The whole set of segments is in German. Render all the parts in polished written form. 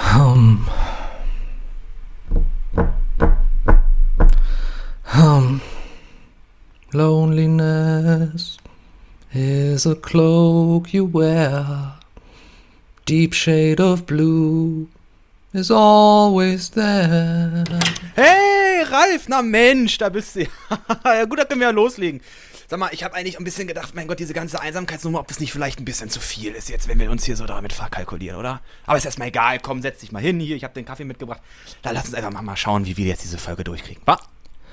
Hum. Hum. Loneliness is a cloak you wear. Deep shade of blue is always there. Hey, Ralf, na Mensch, da bist du. Ja gut, da können wir ja loslegen. Sag mal, ich habe eigentlich ein bisschen gedacht, mein Gott, diese ganze Einsamkeitsnummer, ob das nicht vielleicht ein bisschen zu viel ist jetzt, wenn wir uns hier so damit verkalkulieren, oder? Aber ist erstmal egal, komm, setz dich mal hin hier, ich habe den Kaffee mitgebracht. Da lass uns einfach mal schauen, wie wir jetzt diese Folge durchkriegen, wa?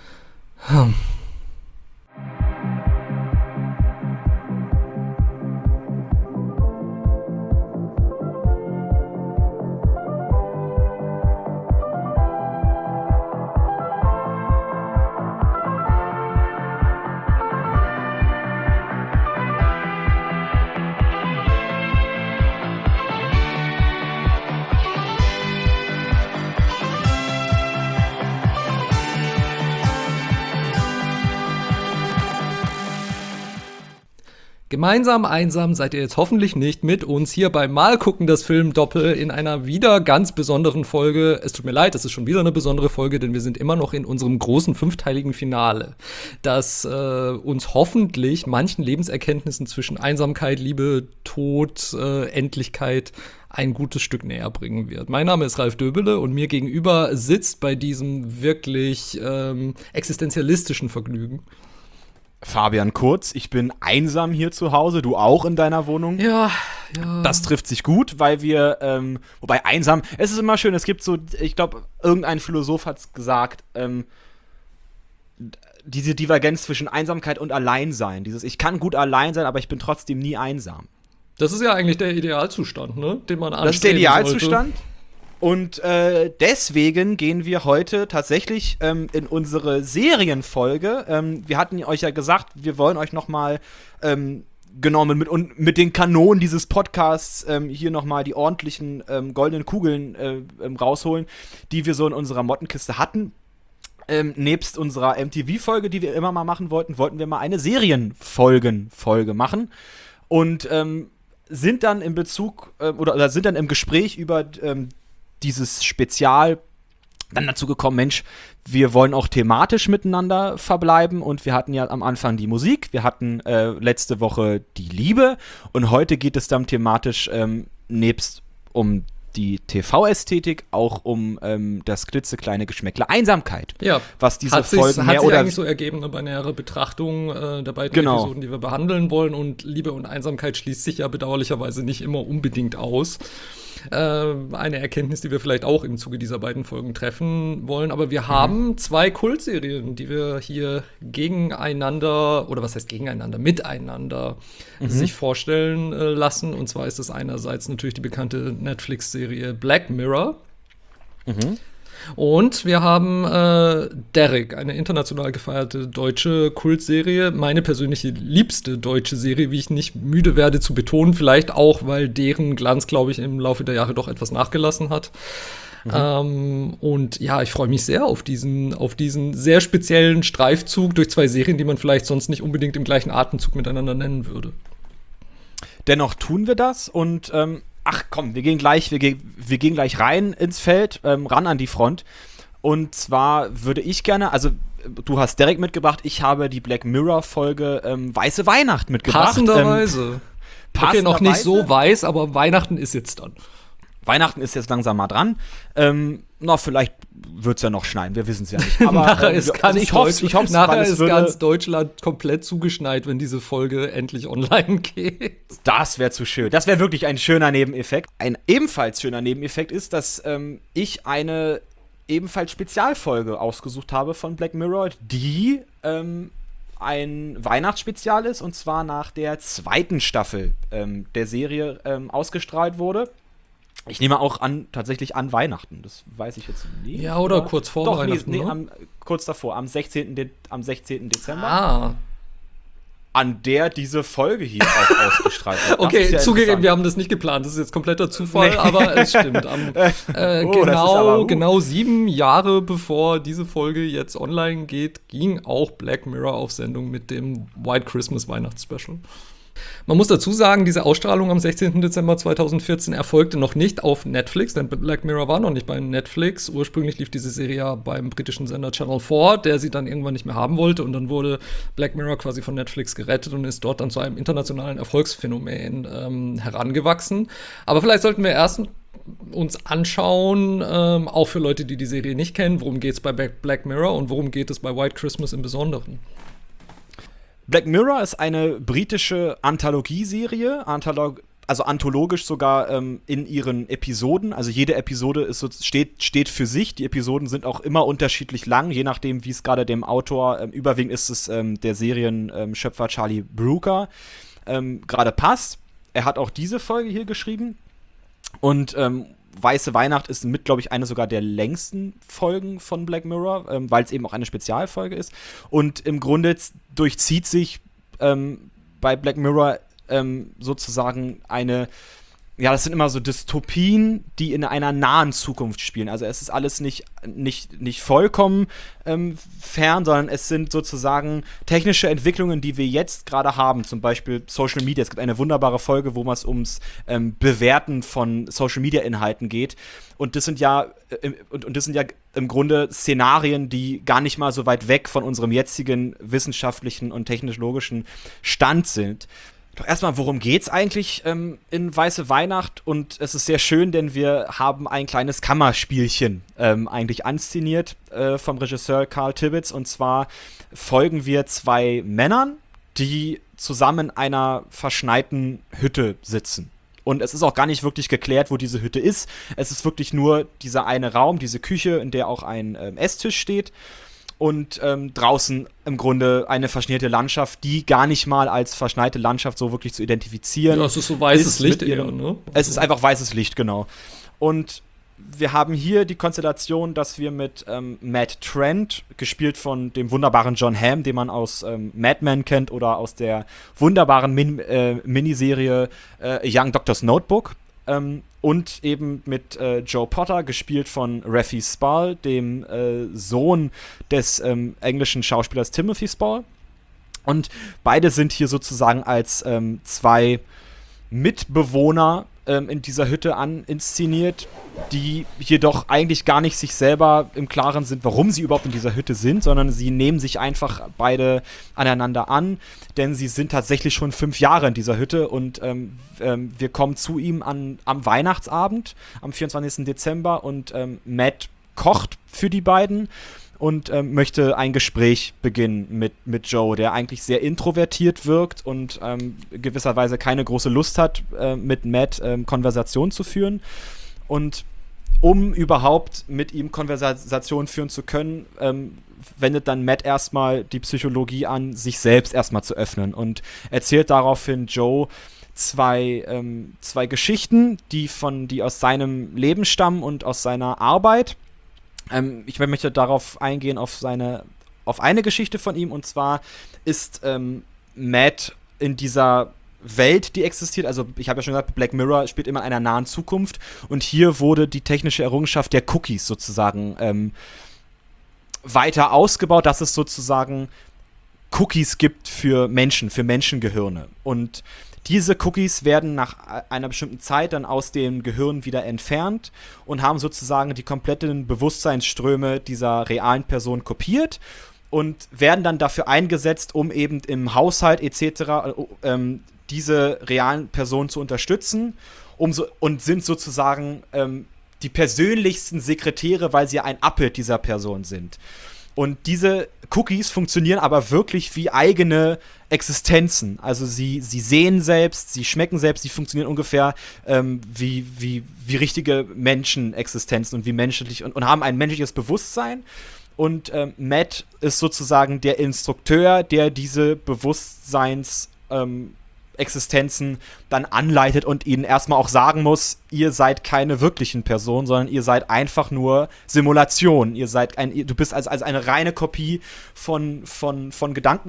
Gemeinsam einsam seid ihr jetzt hoffentlich nicht mit uns hier beim Mal gucken das Film Doppel in einer wieder ganz besonderen Folge. Es tut mir leid, es ist schon wieder eine besondere Folge, denn wir sind immer noch in unserem großen fünfteiligen Finale, das uns hoffentlich manchen Lebenserkenntnissen zwischen Einsamkeit, Liebe, Tod, Endlichkeit ein gutes Stück näher bringen wird. Mein Name ist Ralf Döbele und mir gegenüber sitzt bei diesem wirklich existenzialistischen Vergnügen Fabian Kurz, ich bin einsam hier zu Hause, du auch in deiner Wohnung. Ja. Das trifft sich gut, weil wir, wobei einsam, es ist immer schön, es gibt so, ich glaube, irgendein Philosoph hat es gesagt, diese Divergenz zwischen Einsamkeit und Alleinsein, ich kann gut allein sein, aber ich bin trotzdem nie einsam. Das ist ja eigentlich der Idealzustand, ne? Den man anstreben Das ist der Idealzustand. sollte. Und deswegen gehen wir heute tatsächlich in unsere Serienfolge. Wir hatten euch ja gesagt, wir wollen euch noch mal mit den Kanonen dieses Podcasts hier noch mal die ordentlichen goldenen Kugeln rausholen, die wir so in unserer Mottenkiste hatten. Nebst unserer MTV-Folge, die wir immer mal machen wollten, wollten wir mal eine Serienfolge machen. Und sind dann im Gespräch über dieses Spezial dann dazu gekommen, Mensch, wir wollen auch thematisch miteinander verbleiben und wir hatten ja am Anfang die Musik, wir hatten letzte Woche die Liebe und heute geht es dann thematisch nebst um die TV-Ästhetik auch um das klitzekleine Geschmäckle Einsamkeit. Ja, was diese Folgen mehr oder eigentlich so ergeben bei näherer Betrachtung der beiden Episoden, die wir behandeln wollen, und Liebe und Einsamkeit schließt sich ja bedauerlicherweise nicht immer unbedingt aus. Eine Erkenntnis, die wir vielleicht auch im Zuge dieser beiden Folgen treffen wollen. Aber wir haben zwei Kultserien, die wir hier gegeneinander, oder was heißt gegeneinander, miteinander sich vorstellen lassen. Und zwar ist es einerseits natürlich die bekannte Netflix-Serie Black Mirror. Und wir haben Derrick, eine international gefeierte deutsche Kultserie, meine persönliche liebste deutsche Serie, wie ich nicht müde werde zu betonen, vielleicht auch, weil deren Glanz, glaube ich, im Laufe der Jahre doch etwas nachgelassen hat. Und ja, ich freue mich sehr auf diesen sehr speziellen Streifzug durch zwei Serien, die man vielleicht sonst nicht unbedingt im gleichen Atemzug miteinander nennen würde. Dennoch tun wir das und ach komm, wir gehen gleich rein ins Feld, ran an die Front. Und zwar würde ich gerne, also du hast Derrick mitgebracht, ich habe die Black Mirror-Folge Weiße Weihnacht mitgebracht. Passenderweise. Okay, noch nicht so weiß, aber Weihnachten ist jetzt dann. Weihnachten ist jetzt langsam mal dran. Vielleicht wird es ja noch schneien, wir wissen es ja nicht. Aber nachher ist ganz ganz Deutschland komplett zugeschneit, wenn diese Folge endlich online geht. Das wäre zu schön. Das wäre wirklich ein schöner Nebeneffekt. Ein ebenfalls schöner Nebeneffekt ist, dass ich eine ebenfalls Spezialfolge ausgesucht habe von Black Mirror, die ein Weihnachtsspezial ist, und zwar nach der zweiten Staffel der Serie ausgestrahlt wurde. Ich nehme auch tatsächlich an Weihnachten, das weiß ich jetzt nicht. Ja, oder kurz vor Weihnachten. Kurz davor, am 16. Dezember. Ah. An der diese Folge hier auch ausgestrahlt wird. Okay, zugegeben, wir haben das nicht geplant, das ist jetzt kompletter Zufall, aber es stimmt. Genau 7 Jahre bevor diese Folge jetzt online geht, ging auch Black Mirror auf Sendung mit dem White Christmas Weihnachtsspecial. Man muss dazu sagen, diese Ausstrahlung am 16. Dezember 2014 erfolgte noch nicht auf Netflix, denn Black Mirror war noch nicht bei Netflix. Ursprünglich lief diese Serie ja beim britischen Sender Channel 4, der sie dann irgendwann nicht mehr haben wollte. Und dann wurde Black Mirror quasi von Netflix gerettet und ist dort dann zu einem internationalen Erfolgsphänomen herangewachsen. Aber vielleicht sollten wir erst uns anschauen, auch für Leute, die die Serie nicht kennen, worum geht es bei Black Mirror und worum geht es bei White Christmas im Besonderen. Black Mirror ist eine britische Anthologieserie, also anthologisch sogar in ihren Episoden. Also jede Episode steht für sich. Die Episoden sind auch immer unterschiedlich lang, je nachdem, wie es gerade dem Autor, überwiegend ist es der Serienschöpfer Charlie Brooker, gerade passt. Er hat auch diese Folge hier geschrieben. Und Weiße Weihnacht ist mit, glaube ich, eine sogar der längsten Folgen von Black Mirror, weil es eben auch eine Spezialfolge ist. Und im Grunde durchzieht sich bei Black Mirror sozusagen das sind immer so Dystopien, die in einer nahen Zukunft spielen. Also es ist alles nicht vollkommen fern, sondern es sind sozusagen technische Entwicklungen, die wir jetzt gerade haben. Zum Beispiel Social Media. Es gibt eine wunderbare Folge, wo es ums Bewerten von Social Media Inhalten geht. Und das sind ja im Grunde Szenarien, die gar nicht mal so weit weg von unserem jetzigen wissenschaftlichen und technologischen Stand sind. Doch erstmal, worum geht's eigentlich in Weiße Weihnacht? Und es ist sehr schön, denn wir haben ein kleines Kammerspielchen eigentlich anszeniert vom Regisseur Carl Tibbets. Und zwar folgen wir zwei Männern, die zusammen in einer verschneiten Hütte sitzen. Und es ist auch gar nicht wirklich geklärt, wo diese Hütte ist. Es ist wirklich nur dieser eine Raum, diese Küche, in der auch ein Esstisch steht. Und draußen im Grunde eine verschneite Landschaft, die gar nicht mal als verschneite Landschaft so wirklich zu identifizieren. Ja, es ist so weißes Licht eher, ne? Es ist einfach weißes Licht, genau. Und wir haben hier die Konstellation, dass wir mit Matt Trent, gespielt von dem wunderbaren John Hamm, den man aus Mad Men kennt oder aus der wunderbaren Miniserie Young Doctor's Notebook, und eben mit Joe Potter, gespielt von Raffi Spall, dem Sohn des englischen Schauspielers Timothy Spall. Und beide sind hier sozusagen als zwei Mitbewohner in dieser Hütte inszeniert, die jedoch eigentlich gar nicht sich selber im Klaren sind, warum sie überhaupt in dieser Hütte sind, sondern sie nehmen sich einfach beide aneinander an, denn sie sind tatsächlich schon 5 Jahre in dieser Hütte und wir kommen zu ihm am Weihnachtsabend, am 24. Dezember und Matt kocht für die beiden und möchte ein Gespräch beginnen mit Joe, der eigentlich sehr introvertiert wirkt und gewisserweise keine große Lust hat, mit Matt Konversation zu führen. Und um überhaupt mit ihm Konversation führen zu können, wendet dann Matt erstmal die Psychologie an, sich selbst erstmal zu öffnen und erzählt daraufhin Joe zwei Geschichten, die aus seinem Leben stammen und aus seiner Arbeit. Ich möchte darauf eingehen, auf eine Geschichte von ihm, und zwar ist Matt in dieser Welt, die existiert, also ich habe ja schon gesagt, Black Mirror spielt immer in einer nahen Zukunft und hier wurde die technische Errungenschaft der Cookies sozusagen weiter ausgebaut, dass es sozusagen Cookies gibt für Menschen, für Menschengehirne, und diese Cookies werden nach einer bestimmten Zeit dann aus dem Gehirn wieder entfernt und haben sozusagen die kompletten Bewusstseinsströme dieser realen Person kopiert und werden dann dafür eingesetzt, um eben im Haushalt etc. Diese realen Personen zu unterstützen und sind sozusagen die persönlichsten Sekretäre, weil sie ein Abbild dieser Person sind. Und diese Cookies funktionieren aber wirklich wie eigene Existenzen. Also sie sehen selbst, sie schmecken selbst, sie funktionieren ungefähr wie richtige Menschenexistenzen und wie menschlich und haben ein menschliches Bewusstsein. Und Matt ist sozusagen der Instrukteur, der diese Existenzen dann anleitet und ihnen erstmal auch sagen muss, ihr seid keine wirklichen Personen, sondern ihr seid einfach nur Simulation. Du bist also eine reine Kopie von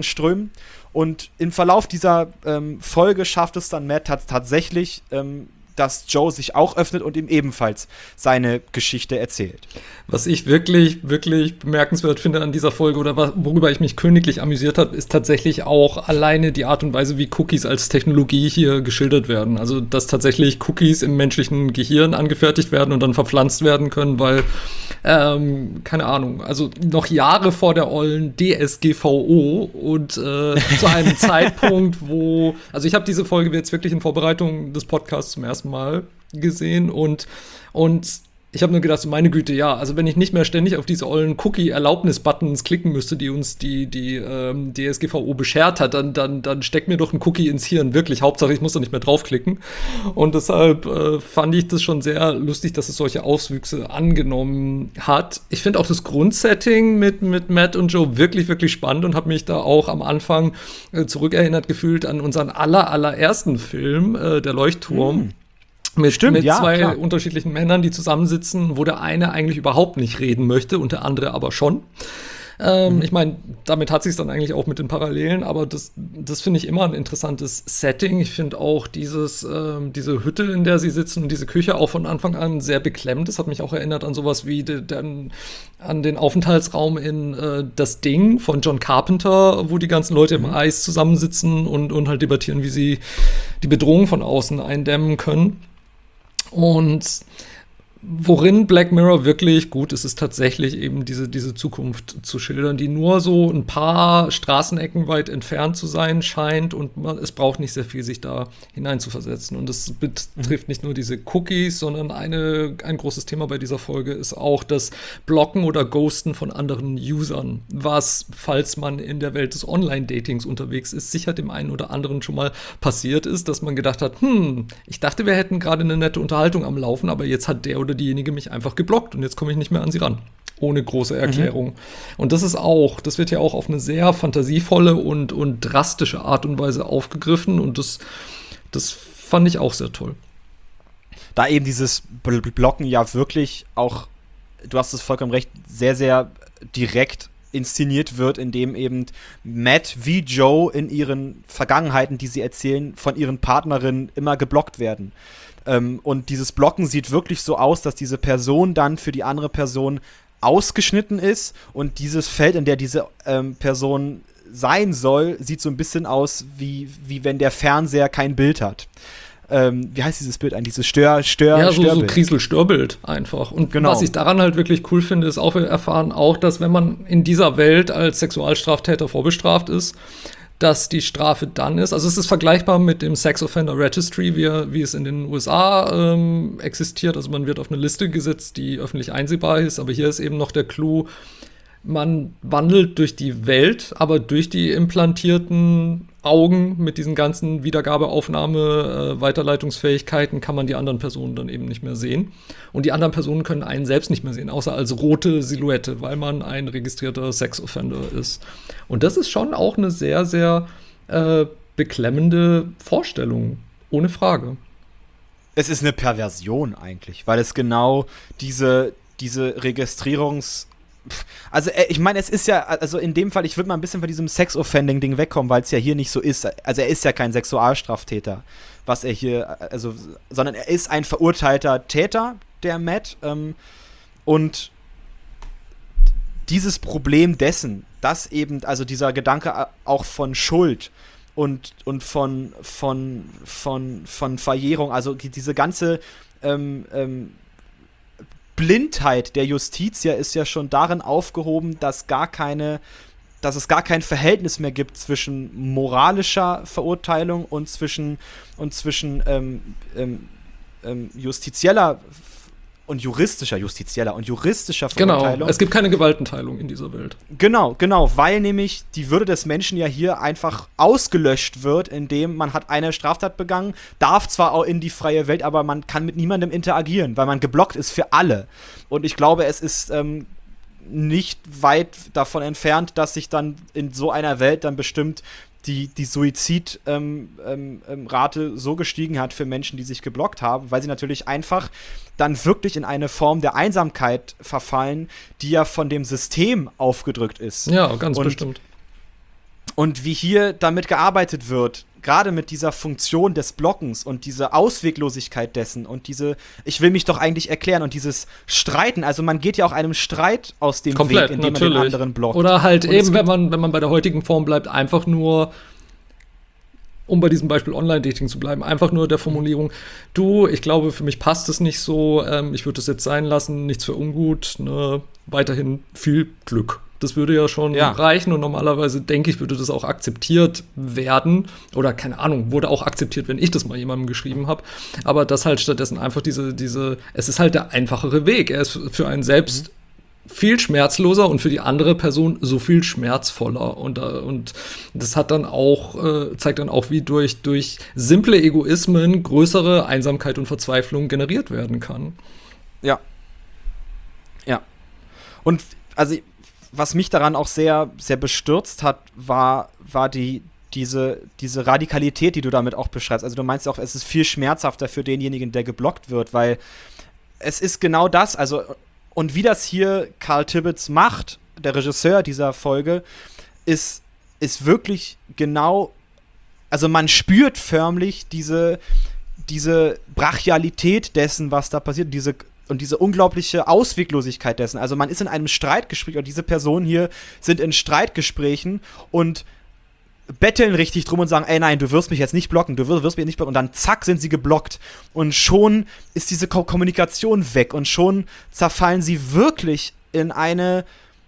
Gedankenströmen. Und im Verlauf dieser Folge schafft es dann Matt tatsächlich, dass Joe sich auch öffnet und ihm ebenfalls seine Geschichte erzählt. Was ich wirklich, wirklich bemerkenswert finde an dieser Folge oder worüber ich mich königlich amüsiert habe, ist tatsächlich auch alleine die Art und Weise, wie Cookies als Technologie hier geschildert werden. Also, dass tatsächlich Cookies im menschlichen Gehirn angefertigt werden und dann verpflanzt werden können, weil, keine Ahnung, also noch Jahre vor der ollen DSGVO und zu einem Zeitpunkt, wo, also ich habe diese Folge jetzt wirklich in Vorbereitung des Podcasts zum ersten Mal gesehen und ich habe nur gedacht, so meine Güte, ja, also wenn ich nicht mehr ständig auf diese ollen Cookie-Erlaubnis-Buttons klicken müsste, die uns die DSGVO beschert hat, dann steckt mir doch ein Cookie ins Hirn, wirklich. Hauptsache, ich muss da nicht mehr draufklicken. Und deshalb fand ich das schon sehr lustig, dass es solche Auswüchse angenommen hat. Ich finde auch das Grundsetting mit Matt und Joe wirklich, wirklich spannend und habe mich da auch am Anfang zurückerinnert gefühlt an unseren allerersten Film, Der Leuchtturm. Mit zwei unterschiedlichen Männern, die zusammensitzen, wo der eine eigentlich überhaupt nicht reden möchte und der andere aber schon. Ich meine, damit hat sich es dann eigentlich auch mit den Parallelen, aber das finde ich immer ein interessantes Setting. Ich finde auch diese Hütte, in der sie sitzen und diese Küche auch von Anfang an sehr beklemmt. Das hat mich auch erinnert an sowas wie an den Aufenthaltsraum in Das Ding von John Carpenter, wo die ganzen Leute im Eis zusammensitzen und halt debattieren, wie sie die Bedrohung von außen eindämmen können. Und worin Black Mirror wirklich gut ist, ist tatsächlich eben diese Zukunft zu schildern, die nur so ein paar Straßenecken weit entfernt zu sein scheint und es braucht nicht sehr viel, sich da hineinzuversetzen. Und das betrifft nicht nur diese Cookies, sondern ein großes Thema bei dieser Folge ist auch das Blocken oder Ghosten von anderen Usern, was, falls man in der Welt des Online-Datings unterwegs ist, sicher dem einen oder anderen schon mal passiert ist, dass man gedacht hat, ich dachte, wir hätten gerade eine nette Unterhaltung am Laufen, aber jetzt hat der oder diejenige mich einfach geblockt und jetzt komme ich nicht mehr an sie ran. Ohne große Erklärung. Und das wird ja auch auf eine sehr fantasievolle und drastische Art und Weise aufgegriffen und das fand ich auch sehr toll. Da eben dieses Blocken ja wirklich auch, du hast es vollkommen recht, sehr, sehr direkt inszeniert wird, indem eben Matt wie Joe in ihren Vergangenheiten, die sie erzählen, von ihren Partnerinnen immer geblockt werden. Und dieses Blocken sieht wirklich so aus, dass diese Person dann für die andere Person ausgeschnitten ist und dieses Feld, in der diese Person sein soll, sieht so ein bisschen aus, wie wenn der Fernseher kein Bild hat. Wie heißt dieses Bild eigentlich? Dieses Ja, so Kriesel-Störbild einfach. Und genau. Was ich daran halt wirklich cool finde, ist auch, wir erfahren auch, dass wenn man in dieser Welt als Sexualstraftäter vorbestraft ist, dass die Strafe dann ist, also es ist vergleichbar mit dem Sex Offender Registry, wie es in den USA existiert, also man wird auf eine Liste gesetzt, die öffentlich einsehbar ist, aber hier ist eben noch der Clou, man wandelt durch die Welt, aber durch die implantierten Augen mit diesen ganzen Wiedergabeaufnahme, Weiterleitungsfähigkeiten kann man die anderen Personen dann eben nicht mehr sehen. Und die anderen Personen können einen selbst nicht mehr sehen, außer als rote Silhouette, weil man ein registrierter Sex-Offender ist. Und das ist schon auch eine sehr, sehr beklemmende Vorstellung, ohne Frage. Es ist eine Perversion eigentlich, weil es genau diese Also ich meine, es ist ja, also in dem Fall, ich würde mal ein bisschen von diesem Sex-Offending-Ding wegkommen, weil es ja hier nicht so ist. Also er ist ja kein Sexualstraftäter, was er hier, sondern er ist ein verurteilter Täter, der Matt. Und dieses Problem dessen, dass eben, also dieser Gedanke auch von Schuld und von Verjährung, also diese ganze Blindheit der Justitia ist ja schon darin aufgehoben, dass es gar kein Verhältnis mehr gibt zwischen moralischer Verurteilung und zwischen justizieller und juristischer Verurteilung. Genau, es gibt keine Gewaltenteilung in dieser Welt. Genau, weil nämlich die Würde des Menschen ja hier einfach ausgelöscht wird, indem man hat eine Straftat begangen, darf zwar auch in die freie Welt, aber man kann mit niemandem interagieren, weil man geblockt ist für alle. Und ich glaube, es ist nicht weit davon entfernt, dass sich dann in so einer Welt dann bestimmt die Suizidrate so gestiegen hat für Menschen, die sich geblockt haben, weil sie natürlich einfach dann wirklich in eine Form der Einsamkeit verfallen, die ja von dem System aufgedrückt ist. Ja, ganz bestimmt. Und wie hier damit gearbeitet wird, gerade mit dieser Funktion des Blockens und diese Ausweglosigkeit dessen und ich will mich doch eigentlich erklären und dieses Streiten, also man geht ja auch einem Streit aus dem Komplett, Weg, indem natürlich. man den anderen blockt. Oder halt und eben, wenn man bei der heutigen Form bleibt, einfach nur, um bei diesem Beispiel Online-Dating zu bleiben, einfach nur der Formulierung, du, ich glaube, für mich passt es nicht so, ich würde das jetzt sein lassen, nichts für ungut, ne, weiterhin viel Glück. Das würde ja schon reichen und normalerweise, denke ich, würde das auch akzeptiert werden. Oder keine Ahnung, wurde auch akzeptiert, wenn ich das mal jemandem geschrieben habe. Aber das halt stattdessen einfach es ist halt der einfachere Weg. Er ist für einen selbst viel schmerzloser und für die andere Person so viel schmerzvoller. Und das hat dann auch, zeigt dann auch, wie durch simple Egoismen größere Einsamkeit und Verzweiflung generiert werden kann. Ja. Ja. Und also was mich daran auch sehr, sehr bestürzt hat, war diese Radikalität, die du damit auch beschreibst. Also du meinst auch, es ist viel schmerzhafter für denjenigen, der geblockt wird, weil es ist genau das, also und wie das hier Carl Tibbets macht, der Regisseur dieser Folge, ist wirklich genau, also man spürt förmlich diese Brachialität dessen, was da passiert, diese unglaubliche Ausweglosigkeit dessen. Also man ist in einem Streitgespräch und diese Personen hier sind in Streitgesprächen und betteln richtig drum und sagen, ey nein, du wirst mich jetzt nicht blocken, du wirst mich nicht blocken. Und dann zack, sind sie geblockt. Und schon ist diese Kommunikation weg und schon zerfallen sie wirklich in eine,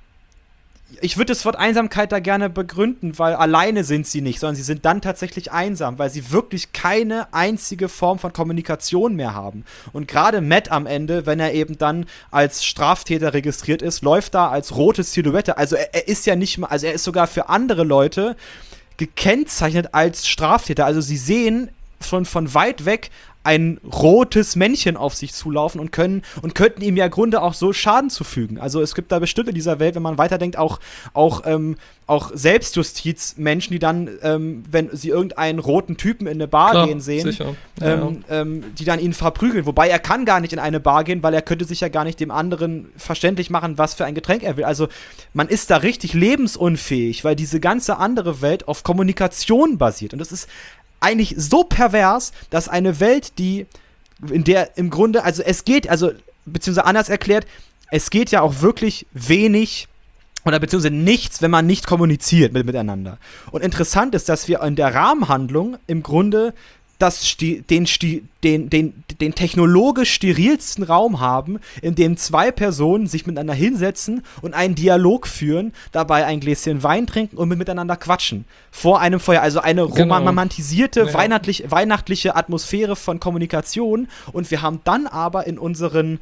ich würde das Wort Einsamkeit da gerne begründen, weil alleine sind sie nicht, sondern sie sind dann tatsächlich einsam, weil sie wirklich keine einzige Form von Kommunikation mehr haben. Und gerade Matt am Ende, wenn er eben dann als Straftäter registriert ist, läuft da als rote Silhouette. Also er ist ja nicht mal, also er ist sogar für andere Leute gekennzeichnet als Straftäter. Also sie sehen schon von weit weg ein rotes Männchen auf sich zulaufen und könnten ihm ja im Grunde auch so Schaden zufügen. Also es gibt da bestimmt in dieser Welt, wenn man weiterdenkt, auch Selbstjustizmenschen, die dann, wenn sie irgendeinen roten Typen in eine Bar gehen sehen, die dann ihn verprügeln. Wobei er kann gar nicht in eine Bar gehen, weil er könnte sich ja gar nicht dem anderen verständlich machen, was für ein Getränk er will. Also man ist da richtig lebensunfähig, weil diese ganze andere Welt auf Kommunikation basiert. Und das ist eigentlich so pervers, dass eine Welt, in der im Grunde, also es geht, also beziehungsweise anders erklärt, es geht ja auch wirklich wenig oder beziehungsweise nichts, wenn man nicht kommuniziert miteinander. Und interessant ist, dass wir in der Rahmenhandlung im Grunde den technologisch sterilsten Raum haben, in dem zwei Personen sich miteinander hinsetzen und einen Dialog führen, dabei ein Gläschen Wein trinken und miteinander quatschen. Vor einem Feuer. Also eine romantisierte, weihnachtliche Atmosphäre von Kommunikation. Und wir haben dann aber in unseren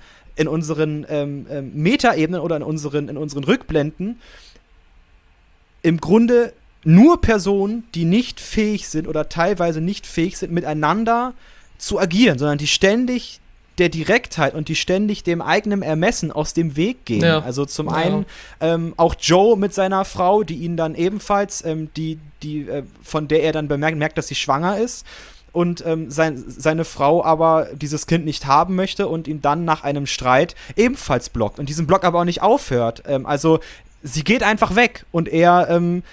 Metaebenen oder in unseren Rückblenden im Grunde nur Personen, die nicht fähig sind oder teilweise nicht fähig sind, miteinander zu agieren, sondern die ständig der Direktheit und die ständig dem eigenen Ermessen aus dem Weg gehen. Ja. Also zum einen auch Joe mit seiner Frau, die ihn dann ebenfalls, von der er dann merkt, dass sie schwanger ist. Und seine Frau aber dieses Kind nicht haben möchte und ihn dann nach einem Streit ebenfalls blockt. Und diesen Block aber auch nicht aufhört. Also sie geht einfach weg und er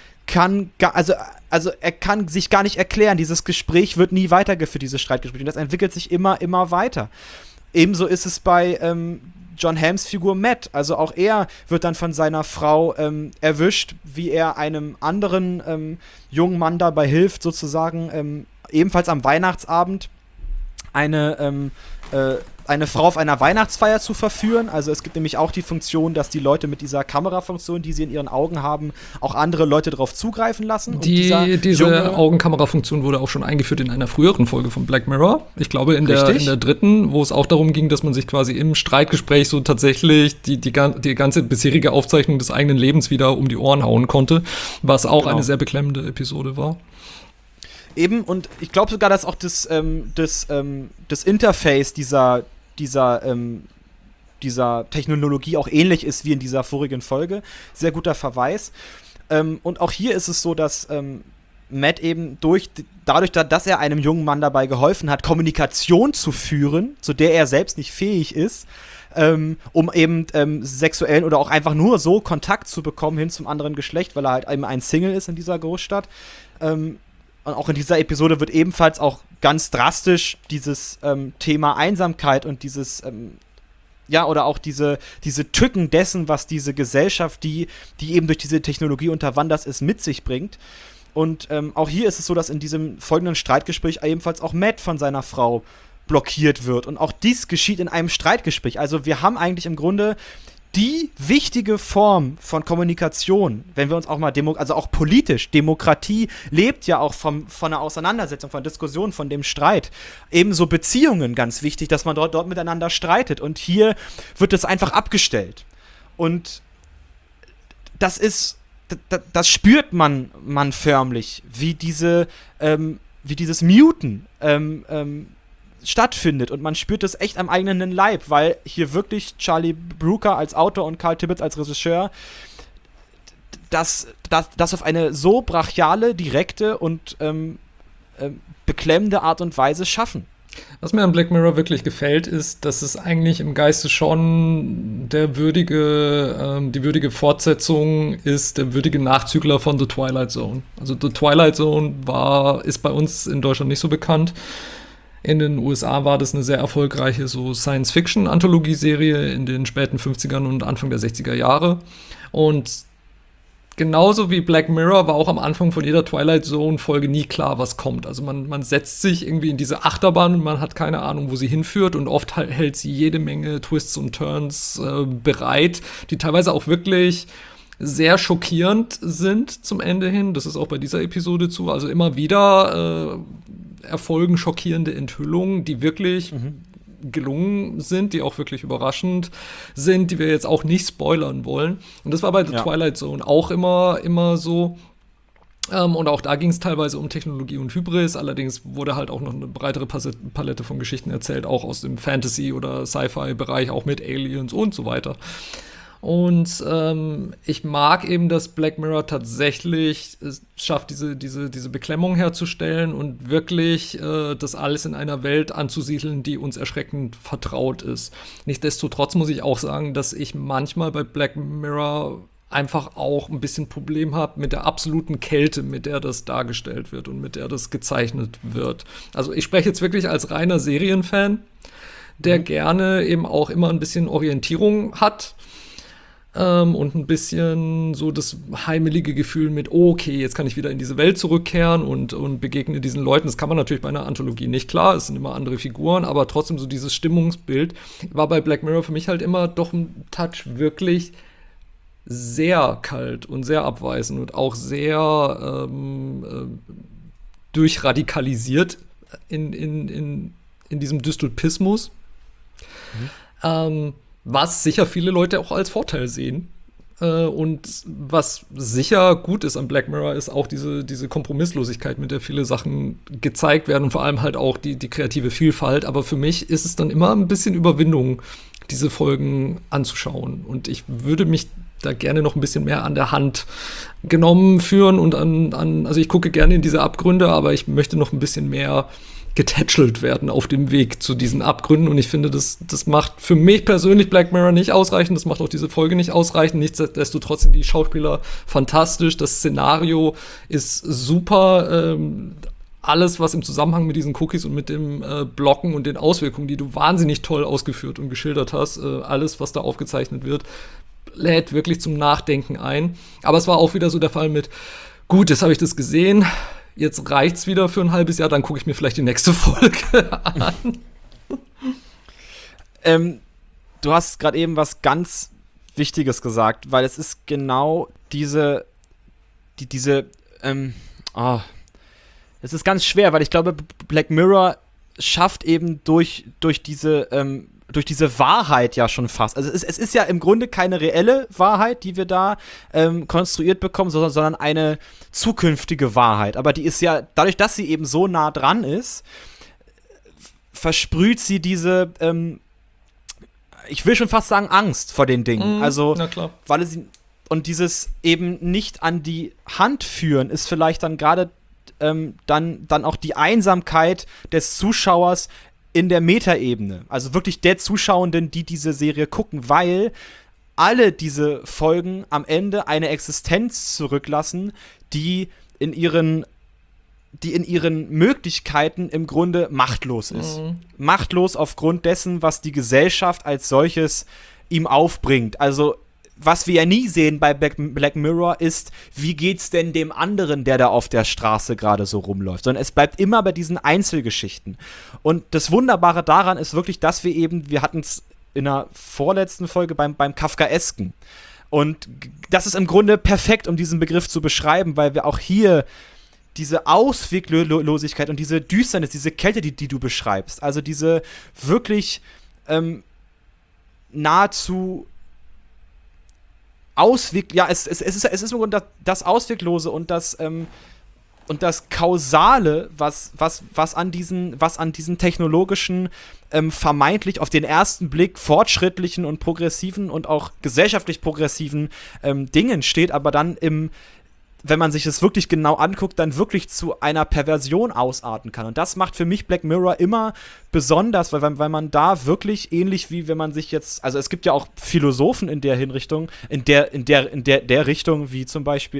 er kann sich gar nicht erklären. Dieses Gespräch wird nie weitergeführt, dieses Streitgespräch. Und das entwickelt sich immer, immer weiter. Ebenso ist es bei Jon Hams Figur Matt. Also auch er wird dann von seiner Frau erwischt, wie er einem anderen jungen Mann dabei hilft, sozusagen ebenfalls am Weihnachtsabend eine Frau auf einer Weihnachtsfeier zu verführen. Also es gibt nämlich auch die Funktion, dass die Leute mit dieser Kamerafunktion, die sie in ihren Augen haben, auch andere Leute darauf zugreifen lassen. Diese Augenkamerafunktion wurde auch schon eingeführt in einer früheren Folge von Black Mirror. Ich glaube in der dritten, wo es auch darum ging, dass man sich quasi im Streitgespräch so tatsächlich die ganze bisherige Aufzeichnung des eigenen Lebens wieder um die Ohren hauen konnte, was auch eine sehr beklemmende Episode war. Eben, und ich glaube sogar, dass auch das Interface dieser Technologie auch ähnlich ist wie in dieser vorigen Folge. Sehr guter Verweis. Und auch hier ist es so, dass Matt eben dadurch, dass er einem jungen Mann dabei geholfen hat, Kommunikation zu führen, zu der er selbst nicht fähig ist, um eben sexuellen oder auch einfach nur so Kontakt zu bekommen hin zum anderen Geschlecht, weil er halt eben ein Single ist in dieser Großstadt, und auch in dieser Episode wird ebenfalls auch ganz drastisch dieses Thema Einsamkeit und dieses oder auch diese Tücken dessen, was diese Gesellschaft, die eben durch diese Technologie unterwandert ist, mit sich bringt. Und auch hier ist es so, dass in diesem folgenden Streitgespräch ebenfalls auch Matt von seiner Frau blockiert wird. Und auch dies geschieht in einem Streitgespräch. Also wir haben eigentlich im Grunde die wichtige Form von Kommunikation, wenn wir uns auch mal also auch politisch, Demokratie lebt ja auch von einer Auseinandersetzung, von Diskussion, von dem Streit. Ebenso Beziehungen, ganz wichtig, dass man dort miteinander streitet. Und hier wird es einfach abgestellt. Und das spürt man förmlich, wie dieses Muten stattfindet, und man spürt es echt am eigenen Leib, weil hier wirklich Charlie Brooker als Autor und Carl Tibbets als Regisseur das auf eine so brachiale, direkte und beklemmende Art und Weise schaffen. Was mir an Black Mirror wirklich gefällt, ist, dass es eigentlich im Geiste schon die würdige Fortsetzung ist, der würdige Nachzügler von The Twilight Zone. Also The Twilight Zone ist bei uns in Deutschland nicht so bekannt. In den USA war das eine sehr erfolgreiche so Science-Fiction-Anthologieserie in den späten 50ern und Anfang der 60er Jahre. Und genauso wie Black Mirror war auch am Anfang von jeder Twilight Zone-Folge nie klar, was kommt. Also man setzt sich irgendwie in diese Achterbahn und man hat keine Ahnung, wo sie hinführt. Und oft hält sie jede Menge Twists und Turns bereit, die teilweise auch wirklich sehr schockierend sind zum Ende hin. Das ist auch bei dieser Episode zu. Also immer wieder erfolgen schockierende Enthüllungen, die wirklich gelungen sind, die auch wirklich überraschend sind, die wir jetzt auch nicht spoilern wollen. Und das war bei The Twilight Zone auch immer so. Und auch da ging es teilweise um Technologie und Hybris. Allerdings wurde halt auch noch eine breitere Palette von Geschichten erzählt, auch aus dem Fantasy- oder Sci-Fi-Bereich, auch mit Aliens und so weiter. Und ich mag eben, dass Black Mirror tatsächlich es schafft, diese Beklemmung herzustellen und wirklich das alles in einer Welt anzusiedeln, die uns erschreckend vertraut ist. Nichtsdestotrotz muss ich auch sagen, dass ich manchmal bei Black Mirror einfach auch ein bisschen Problem habe mit der absoluten Kälte, mit der das dargestellt wird und mit der das gezeichnet wird. Also ich spreche jetzt wirklich als reiner Serienfan, der gerne eben auch immer ein bisschen Orientierung hat. Und ein bisschen so das heimelige Gefühl mit, okay, jetzt kann ich wieder in diese Welt zurückkehren und begegne diesen Leuten. Das kann man natürlich bei einer Anthologie nicht, klar, es sind immer andere Figuren, aber trotzdem so dieses Stimmungsbild war bei Black Mirror für mich halt immer doch ein Touch wirklich sehr kalt und sehr abweisend und auch sehr durchradikalisiert in diesem Dystopismus. Was sicher viele Leute auch als Vorteil sehen. Und was sicher gut ist an Black Mirror, ist auch diese Kompromisslosigkeit, mit der viele Sachen gezeigt werden und vor allem halt auch die kreative Vielfalt. Aber für mich ist es dann immer ein bisschen Überwindung, diese Folgen anzuschauen. Und ich würde mich da gerne noch ein bisschen mehr an der Hand genommen führen und also ich gucke gerne in diese Abgründe, aber ich möchte noch ein bisschen mehr getätschelt werden auf dem Weg zu diesen Abgründen. Und ich finde, das macht für mich persönlich Black Mirror nicht ausreichend. Das macht auch diese Folge nicht ausreichend. Nichtsdestotrotz sind die Schauspieler fantastisch. Das Szenario ist super. Alles, was im Zusammenhang mit diesen Cookies und mit dem Blocken und den Auswirkungen, die du wahnsinnig toll ausgeführt und geschildert hast, alles, was da aufgezeichnet wird, lädt wirklich zum Nachdenken ein. Aber es war auch wieder so der Fall mit, gut, jetzt habe ich das gesehen, jetzt reicht's wieder für ein halbes Jahr, dann gucke ich mir vielleicht die nächste Folge an. Du hast gerade eben was ganz Wichtiges gesagt, weil es ist genau es ist ganz schwer, weil ich glaube, Black Mirror schafft eben durch diese Wahrheit ja schon fast. Also es ist ja im Grunde keine reelle Wahrheit, die wir da konstruiert bekommen, sondern eine zukünftige Wahrheit. Aber die ist ja, dadurch, dass sie eben so nah dran ist, versprüht sie diese, ich will schon fast sagen, Angst vor den Dingen. Also, na klar. Weil sie, und dieses eben nicht an die Hand führen, ist vielleicht dann gerade dann auch die Einsamkeit des Zuschauers in der Metaebene, also wirklich der Zuschauenden, die diese Serie gucken, weil alle diese Folgen am Ende eine Existenz zurücklassen, die in ihren die in ihren Möglichkeiten im Grunde machtlos ist. Machtlos aufgrund dessen, was die Gesellschaft als solches ihm aufbringt. Also was wir ja nie sehen bei Black Mirror ist, wie geht's denn dem anderen, der da auf der Straße gerade so rumläuft, sondern es bleibt immer bei diesen Einzelgeschichten. Und das Wunderbare daran ist wirklich, dass wir hatten es in der vorletzten Folge beim Kafkaesken. Und das ist im Grunde perfekt, um diesen Begriff zu beschreiben, weil wir auch hier diese Ausweglosigkeit und diese Düsternis, diese Kälte, die du beschreibst, also diese wirklich nahezu es ist im Grunde das Ausweglose und das Kausale, was an diesen technologischen, vermeintlich auf den ersten Blick fortschrittlichen und progressiven und auch gesellschaftlich progressiven Dingen steht, aber dann wenn man sich es wirklich genau anguckt, dann wirklich zu einer Perversion ausarten kann. Und das macht für mich Black Mirror immer besonders, weil man da wirklich ähnlich wie wenn man sich jetzt, also es gibt ja auch Philosophen in der Hinrichtung, in der Richtung, wie zum Beispiel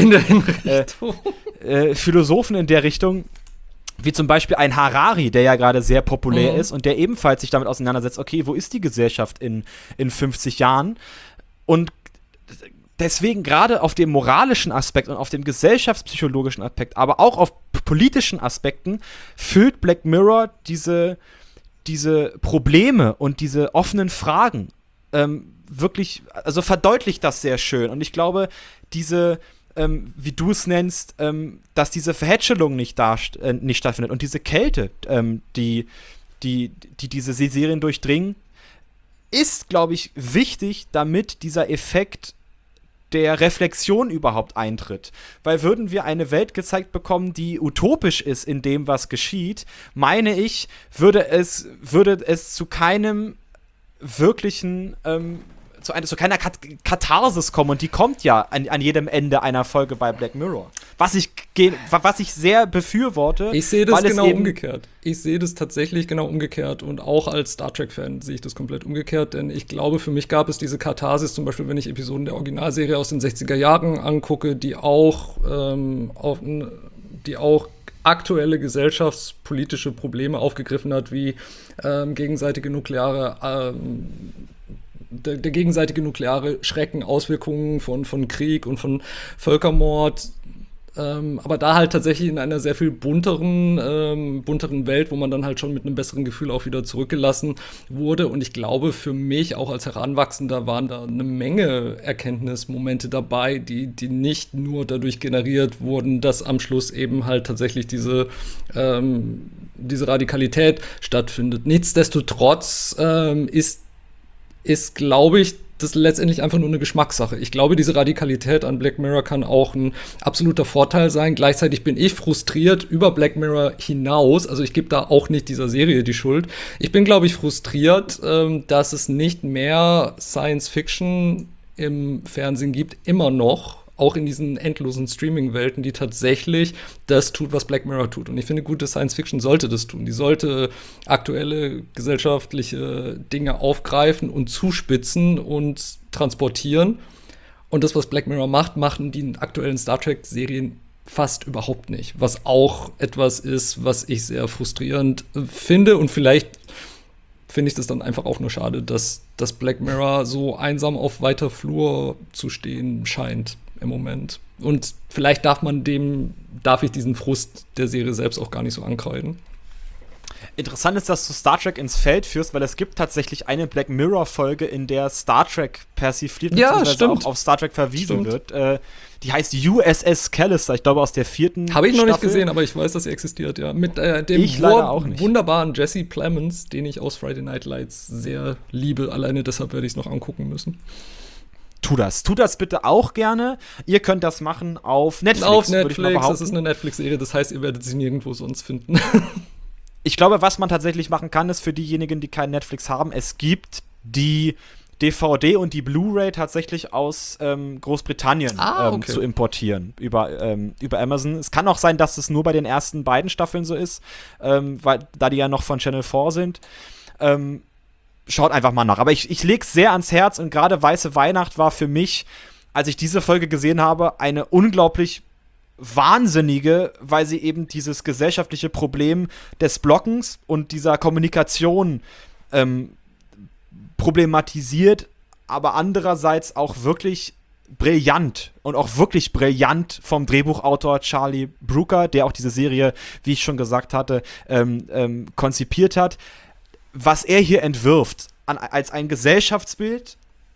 Philosophen in der Richtung, wie zum Beispiel ein Harari, der ja gerade sehr populär ist und der ebenfalls sich damit auseinandersetzt, okay, wo ist die Gesellschaft in 50 Jahren? Und deswegen gerade auf dem moralischen Aspekt und auf dem gesellschaftspsychologischen Aspekt, aber auch auf politischen Aspekten, füllt Black Mirror diese Probleme und diese offenen Fragen wirklich, also verdeutlicht das sehr schön. Und ich glaube, wie du es nennst, dass diese Verhätschelung nicht stattfindet und diese Kälte, die diese Serien durchdringen, ist, glaube ich, wichtig, damit dieser Effekt der Reflexion überhaupt eintritt. Weil würden wir eine Welt gezeigt bekommen, die utopisch ist in dem, was geschieht, meine ich, würde es zu keinem wirklichen zu keiner Katharsis kommen, und die kommt ja an jedem Ende einer Folge bei Black Mirror. Was ich sehr befürworte. Ich sehe das genau umgekehrt. Ich sehe das tatsächlich genau umgekehrt, und auch als Star Trek-Fan sehe ich das komplett umgekehrt, denn ich glaube, für mich gab es diese Katharsis, zum Beispiel, wenn ich Episoden der Originalserie aus den 60er Jahren angucke, die auch aktuelle gesellschaftspolitische Probleme aufgegriffen hat, wie der gegenseitige nukleare Schrecken, Auswirkungen von Krieg und von Völkermord, aber da halt tatsächlich in einer sehr viel bunteren Welt, wo man dann halt schon mit einem besseren Gefühl auch wieder zurückgelassen wurde. Und ich glaube, für mich auch als Heranwachsender waren da eine Menge Erkenntnismomente dabei, die nicht nur dadurch generiert wurden, dass am Schluss eben halt tatsächlich diese Radikalität stattfindet. Nichtsdestotrotz ist, glaube ich, das letztendlich einfach nur eine Geschmackssache. Ich glaube, diese Radikalität an Black Mirror kann auch ein absoluter Vorteil sein. Gleichzeitig bin ich frustriert über Black Mirror hinaus. Also ich gebe da auch nicht dieser Serie die Schuld. Ich bin, glaube ich, frustriert, dass es nicht mehr Science Fiction im Fernsehen gibt, immer noch. Auch in diesen endlosen Streaming-Welten, die tatsächlich das tut, was Black Mirror tut. Und ich finde, gute Science-Fiction sollte das tun. Die sollte aktuelle gesellschaftliche Dinge aufgreifen und zuspitzen und transportieren. Und das, was Black Mirror machen die aktuellen Star Trek-Serien fast überhaupt nicht. Was auch etwas ist, was ich sehr frustrierend finde. Und vielleicht finde ich das dann einfach auch nur schade, dass Black Mirror so einsam auf weiter Flur zu stehen scheint im Moment. Und vielleicht darf ich diesen Frust der Serie selbst auch gar nicht so ankreiden. Interessant ist, dass du Star Trek ins Feld führst, weil es gibt tatsächlich eine Black Mirror-Folge, in der Star Trek persifliert beziehungsweise auch auf Star Trek verwiesen wird. Die heißt USS Callister, ich glaube aus der 4. Habe ich noch nicht gesehen, aber ich weiß, dass sie existiert, ja. Mit dem wunderbaren Jesse Plemons, den ich aus Friday Night Lights sehr liebe. Alleine deshalb werde ich es noch angucken müssen. Tu das bitte auch gerne. Ihr könnt das machen auf Netflix. Auf Netflix, das ist eine Netflix-Serie, das heißt, ihr werdet sie nirgendwo sonst finden. Ich glaube, was man tatsächlich machen kann, ist für diejenigen, die kein Netflix haben, es gibt die DVD und die Blu-ray tatsächlich aus Großbritannien zu importieren über Amazon. Es kann auch sein, dass es nur bei den ersten beiden Staffeln so ist, weil da die ja noch von Channel 4 sind. Schaut einfach mal nach. Aber ich lege es sehr ans Herz, und gerade Weiße Weihnacht war für mich, als ich diese Folge gesehen habe, eine unglaublich Wahnsinnige, weil sie eben dieses gesellschaftliche Problem des Blockens und dieser Kommunikation problematisiert, aber andererseits auch wirklich brillant vom Drehbuchautor Charlie Brooker, der auch diese Serie, wie ich schon gesagt hatte, konzipiert hat. Was er hier entwirft als ein Gesellschaftsbild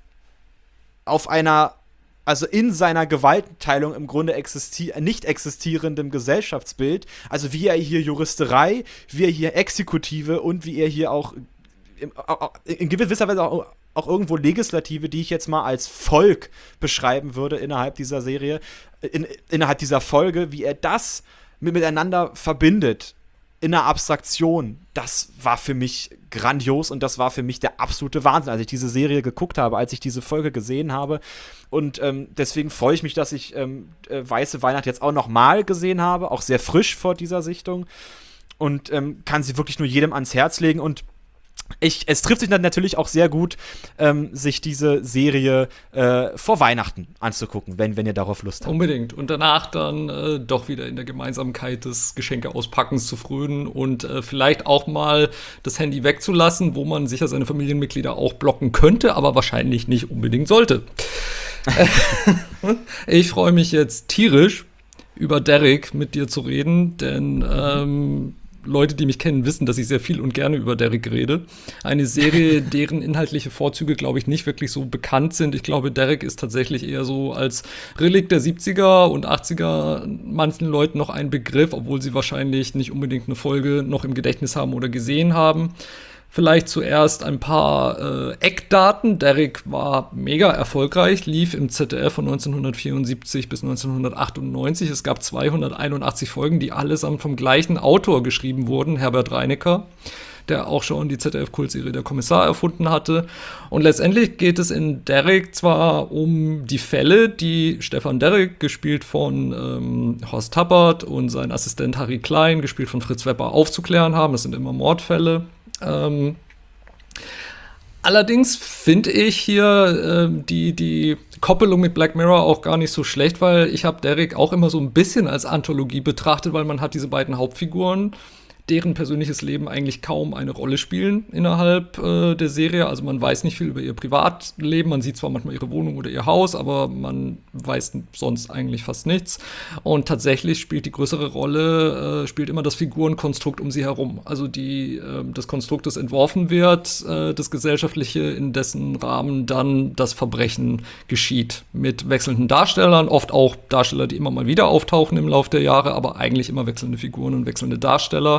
also in seiner Gewaltenteilung im Grunde nicht existierendem Gesellschaftsbild, also wie er hier Juristerei, wie er hier Exekutive und wie er hier auch in gewisser Weise auch irgendwo Legislative, die ich jetzt mal als Volk beschreiben würde innerhalb dieser Serie, innerhalb dieser Folge, wie er das miteinander verbindet in einer Abstraktion, das war für mich grandios und das war für mich der absolute Wahnsinn, als ich diese Serie geguckt habe, als ich diese Folge gesehen habe. Und deswegen freue ich mich, dass ich Weiße Weihnacht jetzt auch noch mal gesehen habe, auch sehr frisch vor dieser Sichtung und kann sie wirklich nur jedem ans Herz legen. Und es trifft sich dann natürlich auch sehr gut, sich diese Serie vor Weihnachten anzugucken, wenn ihr darauf Lust habt. Unbedingt. Und danach dann doch wieder in der Gemeinsamkeit des Geschenkeauspackens zu frönen und vielleicht auch mal das Handy wegzulassen, wo man sicher seine Familienmitglieder auch blocken könnte, aber wahrscheinlich nicht unbedingt sollte. Ich freue mich jetzt tierisch, über Derek mit dir zu reden, denn Leute, die mich kennen, wissen, dass ich sehr viel und gerne über Derek rede. Eine Serie, deren inhaltliche Vorzüge, glaube ich, nicht wirklich so bekannt sind. Ich glaube, Derek ist tatsächlich eher so als Relikt der 70er und 80er manchen Leuten noch ein Begriff, obwohl sie wahrscheinlich nicht unbedingt eine Folge noch im Gedächtnis haben oder gesehen haben. Vielleicht zuerst ein paar Eckdaten. Derek war mega erfolgreich, lief im ZDF von 1974 bis 1998. Es gab 281 Folgen, die allesamt vom gleichen Autor geschrieben wurden, Herbert Reinecker, der auch schon die ZDF-Kultserie Der Kommissar erfunden hatte. Und letztendlich geht es in Derek zwar um die Fälle, die Stefan Derek, gespielt von Horst Tappert, und sein Assistent Harry Klein, gespielt von Fritz Wepper, aufzuklären haben. Das sind immer Mordfälle. Allerdings finde ich hier die Koppelung mit Black Mirror auch gar nicht so schlecht, weil ich habe Derek auch immer so ein bisschen als Anthologie betrachtet, weil man hat diese beiden Hauptfiguren, deren persönliches Leben eigentlich kaum eine Rolle spielen innerhalb der Serie. Also man weiß nicht viel über ihr Privatleben, man sieht zwar manchmal ihre Wohnung oder ihr Haus, aber man weiß sonst eigentlich fast nichts. Und tatsächlich spielt die größere Rolle, spielt immer das Figurenkonstrukt um sie herum. Also das Konstrukt, das entworfen wird, das Gesellschaftliche, in dessen Rahmen dann das Verbrechen geschieht. Mit wechselnden Darstellern, oft auch Darsteller, die immer mal wieder auftauchen im Laufe der Jahre, aber eigentlich immer wechselnde Figuren und wechselnde Darsteller.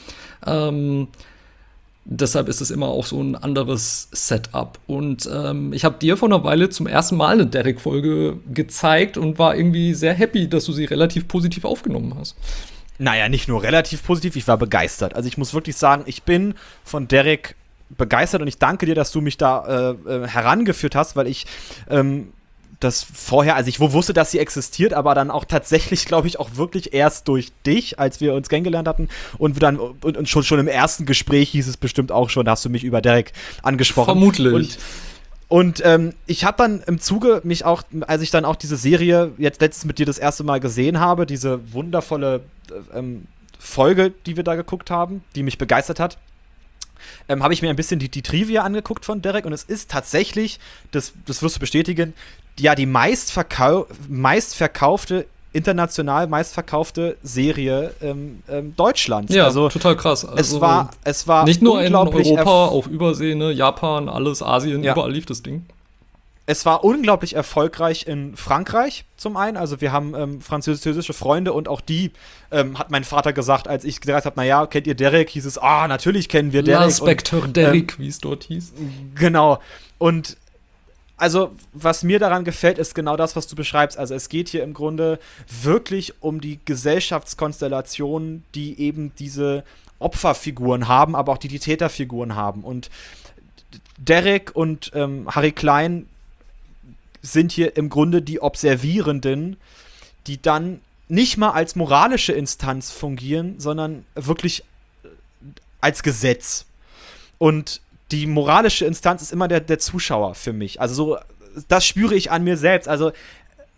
Deshalb ist es immer auch so ein anderes Setup. Und ich habe dir vor einer Weile zum ersten Mal eine Derek-Folge gezeigt und war irgendwie sehr happy, dass du sie relativ positiv aufgenommen hast. Naja, nicht nur relativ positiv, ich war begeistert. Also ich muss wirklich sagen, ich bin von Derek begeistert und ich danke dir, dass du mich da herangeführt hast, weil ich das vorher, also ich wusste, dass sie existiert, aber dann auch tatsächlich, glaube ich, auch wirklich erst durch dich, als wir uns kennengelernt hatten und dann und schon im ersten Gespräch hieß es bestimmt auch schon, da hast du mich über Derek angesprochen. Vermutlich. Und ich habe dann im Zuge mich auch, als ich dann auch diese Serie jetzt letztens mit dir das erste Mal gesehen habe, diese wundervolle Folge, die wir da geguckt haben, die mich begeistert hat, habe ich mir ein bisschen die Trivia angeguckt von Derek und es ist tatsächlich, das wirst du bestätigen, ja, die international meistverkaufte Serie Deutschlands. Ja, also, total krass. Also, es war nicht nur in Europa, auf Übersee, ne, Japan, alles, Asien, ja. Überall lief das Ding. Es war unglaublich erfolgreich in Frankreich zum einen. Also wir haben französische Freunde und auch die hat mein Vater gesagt, als ich gesagt habe, naja, kennt ihr Derek? Hieß es, natürlich kennen wir Derek. L'inspecteur Derek, wie es dort hieß. Genau. Und also, was mir daran gefällt, ist genau das, was du beschreibst. Also, es geht hier im Grunde wirklich um die Gesellschaftskonstellationen, die eben diese Opferfiguren haben, aber auch die Täterfiguren haben. Und Derek und Harry Klein sind hier im Grunde die Observierenden, die dann nicht mal als moralische Instanz fungieren, sondern wirklich als Gesetz. Und die moralische Instanz ist immer der Zuschauer für mich. Also so, das spüre ich an mir selbst. Also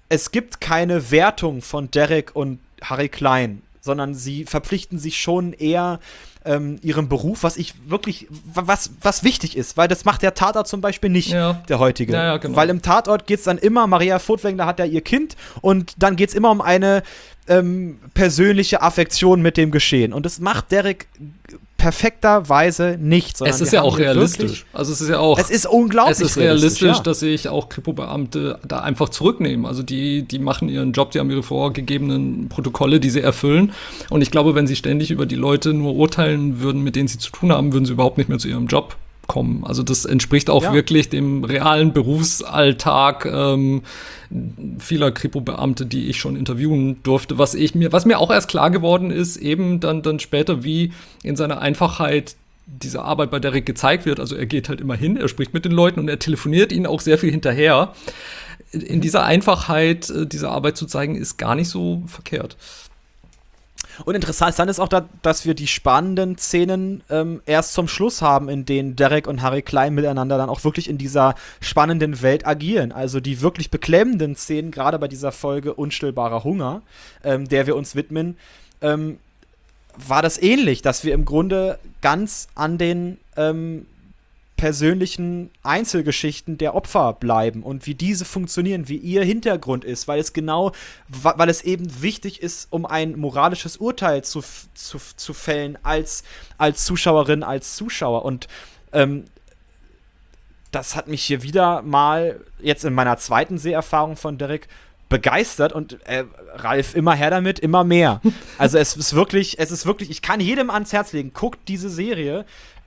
es gibt keine Wertung von Derek und Harry Klein, sondern sie verpflichten sich schon eher ihrem Beruf, was wichtig ist, weil das macht der Tatort zum Beispiel nicht, der heutige. Ja, genau. Weil im Tatort geht es dann immer, Maria Furtwängler hat ja ihr Kind und dann geht es immer um eine persönliche Affektion mit dem Geschehen. Und das macht Derek perfekterweise nicht. Es ist ja auch realistisch. Also es ist ja auch. Es ist unglaublich realistisch, dass sich auch Kripo-Beamte da einfach zurücknehmen. Also die machen ihren Job, die haben ihre vorgegebenen Protokolle, die sie erfüllen. Und ich glaube, wenn sie ständig über die Leute nur urteilen würden, mit denen sie zu tun haben, würden sie überhaupt nicht mehr zu ihrem Job kommen. Also das entspricht auch wirklich dem realen Berufsalltag vieler Kripo-Beamte, die ich schon interviewen durfte. Was mir auch erst klar geworden ist, eben dann später, wie in seiner Einfachheit diese Arbeit bei Derek gezeigt wird. Also er geht halt immer hin, er spricht mit den Leuten und er telefoniert ihnen auch sehr viel hinterher. In dieser Einfachheit, diese Arbeit zu zeigen, ist gar nicht so verkehrt. Und interessant ist auch, dass wir die spannenden Szenen erst zum Schluss haben, in denen Derek und Harry Klein miteinander dann auch wirklich in dieser spannenden Welt agieren. Also die wirklich beklemmenden Szenen, gerade bei dieser Folge Unstillbarer Hunger, der wir uns widmen, war das ähnlich, dass wir im Grunde ganz an den persönlichen Einzelgeschichten der Opfer bleiben und wie diese funktionieren, wie ihr Hintergrund ist, weil es eben wichtig ist, um ein moralisches Urteil zu fällen als Zuschauerin, als Zuschauer. Und das hat mich hier wieder mal jetzt in meiner zweiten Seherfahrung von Derek begeistert und Ralf, immer her damit, immer mehr. Also es ist wirklich, ich kann jedem ans Herz legen, guckt diese Serie,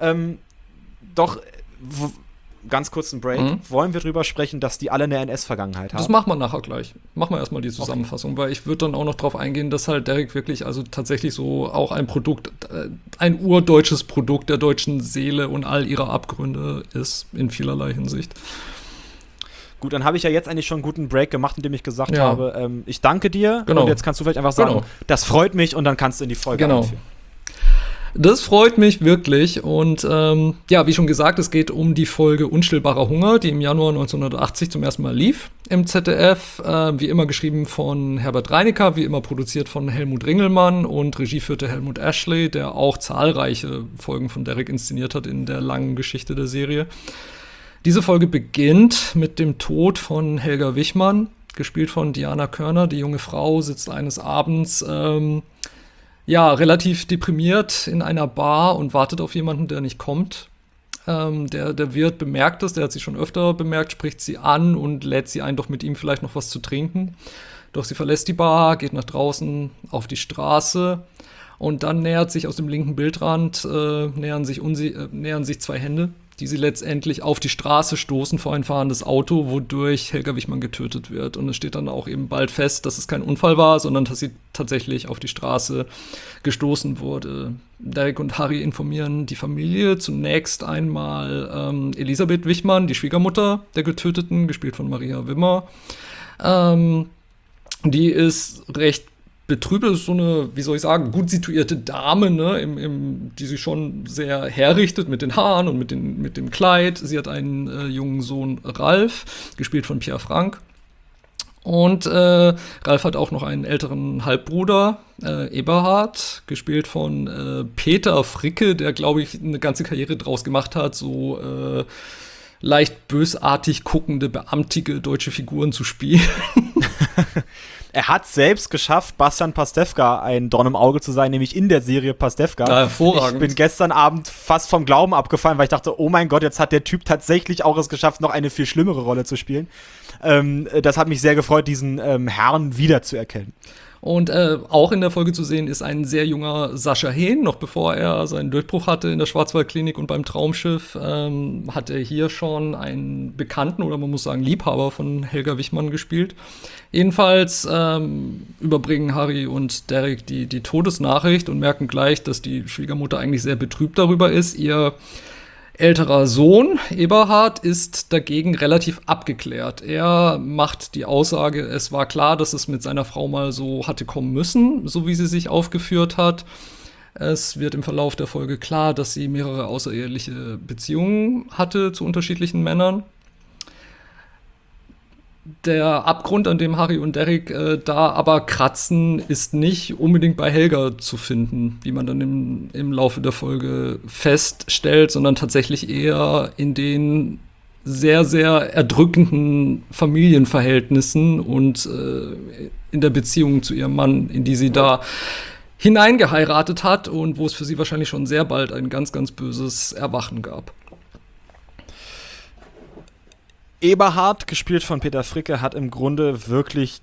ganz kurz einen Break, wollen wir drüber sprechen, dass die alle eine NS-Vergangenheit haben? Das machen wir nachher gleich. Machen wir erstmal die Zusammenfassung, weil ich würde dann auch noch drauf eingehen, dass halt Derek wirklich also tatsächlich so auch ein Produkt, ein urdeutsches Produkt der deutschen Seele und all ihrer Abgründe ist, in vielerlei Hinsicht. Gut, dann habe ich ja jetzt eigentlich schon einen guten Break gemacht, indem ich gesagt habe, ich danke dir und jetzt kannst du vielleicht einfach sagen, das freut mich und dann kannst du in die Folge einführen. Das freut mich wirklich und wie schon gesagt, es geht um die Folge Unstillbarer Hunger, die im Januar 1980 zum ersten Mal lief im ZDF, wie immer geschrieben von Herbert Reinecker, wie immer produziert von Helmut Ringelmann und Regie führte Helmut Ashley, der auch zahlreiche Folgen von Derek inszeniert hat in der langen Geschichte der Serie. Diese Folge beginnt mit dem Tod von Helga Wichmann, gespielt von Diana Körner. Die junge Frau sitzt eines Abends relativ deprimiert in einer Bar und wartet auf jemanden, der nicht kommt. Der Wirt bemerkt es, der hat sie schon öfter bemerkt, spricht sie an und lädt sie ein, doch mit ihm vielleicht noch was zu trinken. Doch sie verlässt die Bar, geht nach draußen auf die Straße und dann nähert sich aus dem linken Bildrand, nähern sich zwei Hände, die sie letztendlich auf die Straße stoßen vor ein fahrendes Auto, wodurch Helga Wichmann getötet wird. Und es steht dann auch eben bald fest, dass es kein Unfall war, sondern dass sie tatsächlich auf die Straße gestoßen wurde. Derek und Harry informieren die Familie. Zunächst einmal Elisabeth Wichmann, die Schwiegermutter der Getöteten, gespielt von Maria Wimmer. Die ist recht betrübt, ist so eine, wie soll ich sagen, gut situierte Dame, ne, die sich schon sehr herrichtet mit den Haaren und mit dem Kleid. Sie hat einen jungen Sohn, Ralf, gespielt von Pierre Frank. Und Ralf hat auch noch einen älteren Halbbruder, Eberhard, gespielt von Peter Fricke, der, glaube ich, eine ganze Karriere draus gemacht hat, so leicht bösartig guckende, beamtige deutsche Figuren zu spielen. Er hat selbst geschafft, Bastian Pastewka ein Dorn im Auge zu sein, nämlich in der Serie Pastewka. Ja, hervorragend. Ich bin gestern Abend fast vom Glauben abgefallen, weil ich dachte, oh mein Gott, jetzt hat der Typ tatsächlich auch es geschafft, noch eine viel schlimmere Rolle zu spielen. Das hat mich sehr gefreut, diesen Herrn wiederzuerkennen. Und auch in der Folge zu sehen ist ein sehr junger Sascha Hehn, noch bevor er seinen Durchbruch hatte in der Schwarzwaldklinik und beim Traumschiff, hat er hier schon einen Bekannten oder man muss sagen Liebhaber von Helga Wichmann gespielt. Jedenfalls überbringen Harry und Derek die Todesnachricht und merken gleich, dass die Schwiegermutter eigentlich sehr betrübt darüber ist. Ihr älterer Sohn, Eberhard, ist dagegen relativ abgeklärt. Er macht die Aussage, es war klar, dass es mit seiner Frau mal so hatte kommen müssen, so wie sie sich aufgeführt hat. Es wird im Verlauf der Folge klar, dass sie mehrere außereheliche Beziehungen hatte zu unterschiedlichen Männern. Der Abgrund, an dem Harry und Derek da aber kratzen, ist nicht unbedingt bei Helga zu finden, wie man dann im Laufe der Folge feststellt, sondern tatsächlich eher in den sehr, sehr erdrückenden Familienverhältnissen und in der Beziehung zu ihrem Mann, in die sie da hineingeheiratet hat und wo es für sie wahrscheinlich schon sehr bald ein ganz, ganz böses Erwachen gab. Eberhard, gespielt von Peter Fricke, hat im Grunde wirklich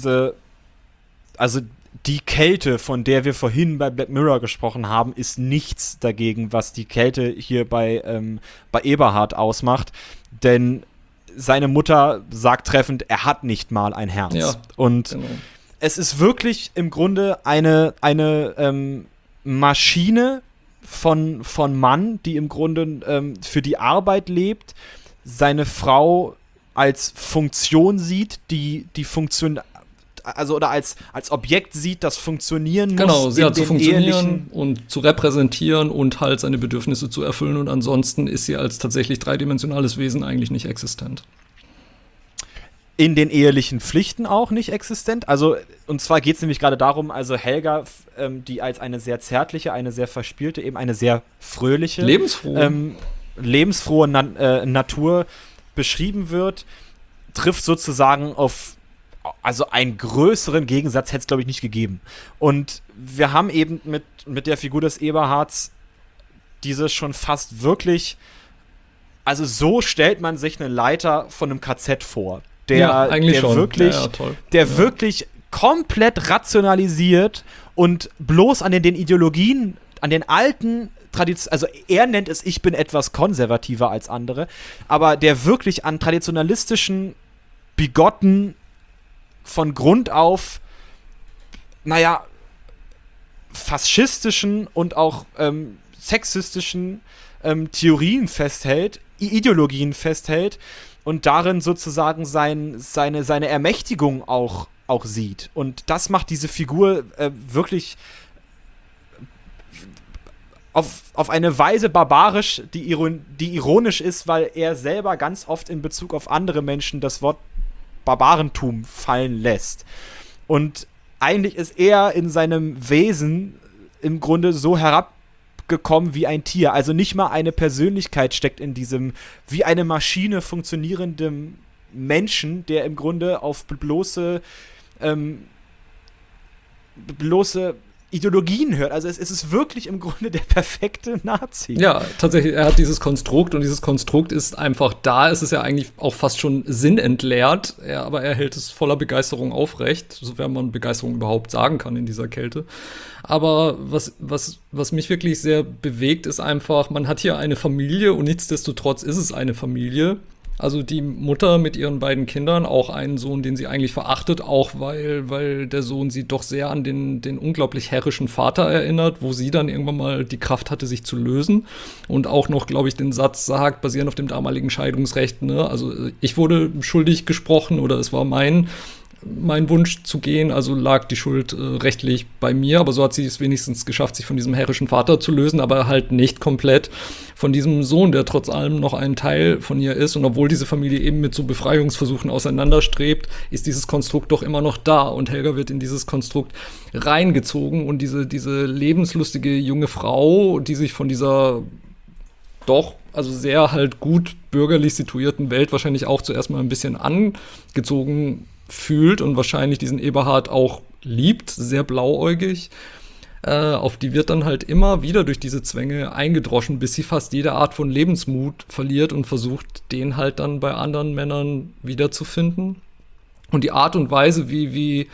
die Kälte, von der wir vorhin bei Black Mirror gesprochen haben, ist nichts dagegen, was die Kälte hier bei Eberhard ausmacht. Denn seine Mutter sagt treffend, er hat nicht mal ein Herz. Ja, und genau. Es ist wirklich im Grunde eine Maschine von Mann, die im Grunde für die Arbeit lebt, seine Frau als Funktion sieht, die Funktion, also oder als Objekt sieht, das funktionieren muss. Genau, sie hat zu funktionieren ehelichen und zu repräsentieren und halt seine Bedürfnisse zu erfüllen und ansonsten ist sie als tatsächlich dreidimensionales Wesen eigentlich nicht existent. In den ehelichen Pflichten auch nicht existent. Also, und zwar geht es nämlich gerade darum, also Helga, die als eine sehr zärtliche, eine sehr verspielte, eben eine sehr fröhliche, lebensfrohe Natur beschrieben wird, trifft sozusagen auf, also einen größeren Gegensatz hätte es, glaube ich, nicht gegeben. Und wir haben eben mit der Figur des Eberhards dieses schon fast wirklich, also so stellt man sich eine Leiter von einem KZ vor, der wirklich komplett rationalisiert und bloß an den Ideologien, an den alten also er nennt es, ich bin etwas konservativer als andere, aber der wirklich an traditionalistischen, bigotten, von Grund auf, faschistischen und auch sexistischen Theorien festhält, Ideologien festhält und darin sozusagen seine Ermächtigung auch sieht. Und das macht diese Figur wirklich auf eine Weise barbarisch, die ironisch ist, weil er selber ganz oft in Bezug auf andere Menschen das Wort Barbarentum fallen lässt. Und eigentlich ist er in seinem Wesen im Grunde so herabgekommen wie ein Tier. Also nicht mal eine Persönlichkeit steckt in diesem wie eine Maschine funktionierenden Menschen, der im Grunde auf bloße Ideologien hört. Also es ist wirklich im Grunde der perfekte Nazi. Ja, tatsächlich, er hat dieses Konstrukt und dieses Konstrukt ist einfach da. Es ist ja eigentlich auch fast schon sinnentleert, aber er hält es voller Begeisterung aufrecht, sofern man Begeisterung überhaupt sagen kann in dieser Kälte. Aber was mich wirklich sehr bewegt, ist einfach, man hat hier eine Familie und nichtsdestotrotz ist es eine Familie. Also die Mutter mit ihren beiden Kindern, auch einen Sohn, den sie eigentlich verachtet, auch weil der Sohn sie doch sehr an den unglaublich herrischen Vater erinnert, wo sie dann irgendwann mal die Kraft hatte, sich zu lösen. Und auch noch, glaube ich, den Satz sagt, basierend auf dem damaligen Scheidungsrecht, ne? Also ich wurde schuldig gesprochen oder es war mein Wunsch zu gehen, also lag die Schuld rechtlich bei mir, aber so hat sie es wenigstens geschafft, sich von diesem herrischen Vater zu lösen, aber halt nicht komplett von diesem Sohn, der trotz allem noch ein Teil von ihr ist. Und obwohl diese Familie eben mit so Befreiungsversuchen auseinanderstrebt, ist dieses Konstrukt doch immer noch da und Helga wird in dieses Konstrukt reingezogen und diese lebenslustige junge Frau, die sich von dieser doch, also sehr halt gut bürgerlich situierten Welt wahrscheinlich auch zuerst mal ein bisschen angezogen fühlt und wahrscheinlich diesen Eberhard auch liebt, sehr blauäugig, auf die wird dann halt immer wieder durch diese Zwänge eingedroschen, bis sie fast jede Art von Lebensmut verliert und versucht, den halt dann bei anderen Männern wiederzufinden. Und die Art und Weise, wie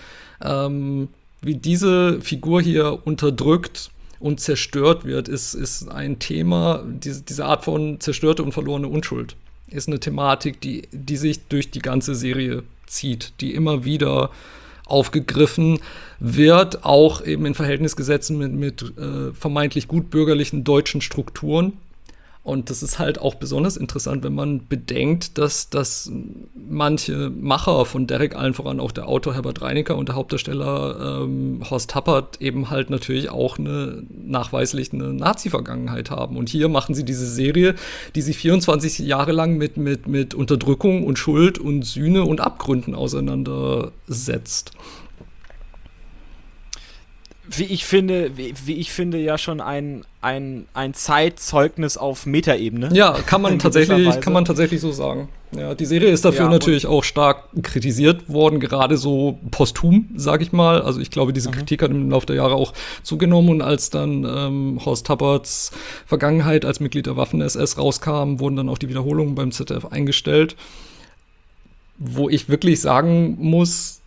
diese Figur hier unterdrückt und zerstört wird, ist ein Thema, diese Art von zerstörte und verlorene Unschuld ist eine Thematik, die sich durch die ganze Serie zieht, die immer wieder aufgegriffen wird, auch eben in Verhältnis gesetzt mit vermeintlich gut bürgerlichen deutschen Strukturen. Und das ist halt auch besonders interessant, wenn man bedenkt, dass manche Macher von Derek, allen voran auch der Autor Herbert Reinecker und der Hauptdarsteller Horst Tappert eben halt natürlich auch nachweislich eine Nazi-Vergangenheit haben. Und hier machen sie diese Serie, die sich 24 Jahre lang mit Unterdrückung und Schuld und Sühne und Abgründen auseinandersetzt. Wie ich finde, ja schon ein Zeitzeugnis auf Metaebene. Ja, kann man tatsächlich so sagen. Ja, die Serie ist dafür natürlich auch stark kritisiert worden, gerade so posthum, sag ich mal. Also ich glaube, diese Kritik hat im Laufe der Jahre auch zugenommen. Und als dann Horst Tapperts Vergangenheit als Mitglied der Waffen-SS rauskam, wurden dann auch die Wiederholungen beim ZDF eingestellt. Wo ich wirklich sagen muss,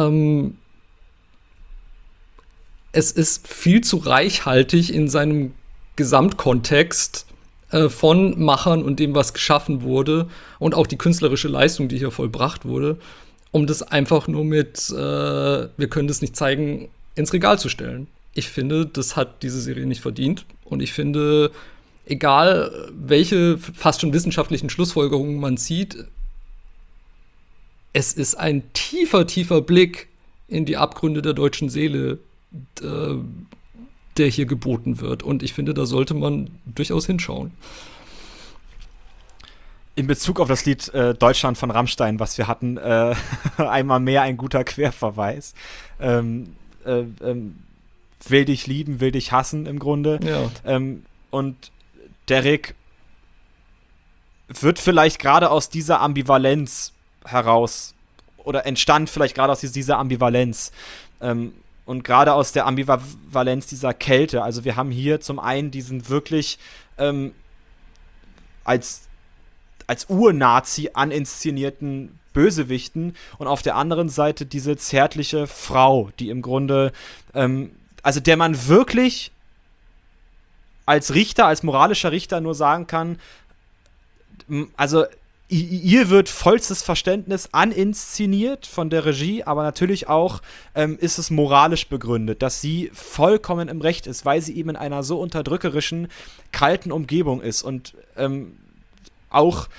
es ist viel zu reichhaltig in seinem Gesamtkontext von Machern und dem, was geschaffen wurde und auch die künstlerische Leistung, die hier vollbracht wurde, um das einfach nur mit wir können das nicht zeigen, ins Regal zu stellen. Ich finde, das hat diese Serie nicht verdient. Und ich finde, egal welche fast schon wissenschaftlichen Schlussfolgerungen man zieht, es ist ein tiefer, tiefer Blick in die Abgründe der deutschen Seele, der hier geboten wird. Und ich finde, da sollte man durchaus hinschauen. In Bezug auf das Lied Deutschland von Rammstein, was wir hatten, einmal mehr ein guter Querverweis. Will dich lieben, will dich hassen im Grunde. Ja. Und Derek wird vielleicht gerade aus dieser Ambivalenz heraus oder entstand vielleicht gerade aus dieser Ambivalenz und gerade aus der Ambivalenz dieser Kälte. Also wir haben hier zum einen diesen wirklich als Ur-Nazi aninszenierten Bösewichten und auf der anderen Seite diese zärtliche Frau, die im Grunde, also der man wirklich als Richter, als moralischer Richter nur sagen kann, also ihr wird vollstes Verständnis aninszeniert von der Regie, aber natürlich auch ist es moralisch begründet, dass sie vollkommen im Recht ist, weil sie eben in einer so unterdrückerischen, kalten Umgebung ist. Und auch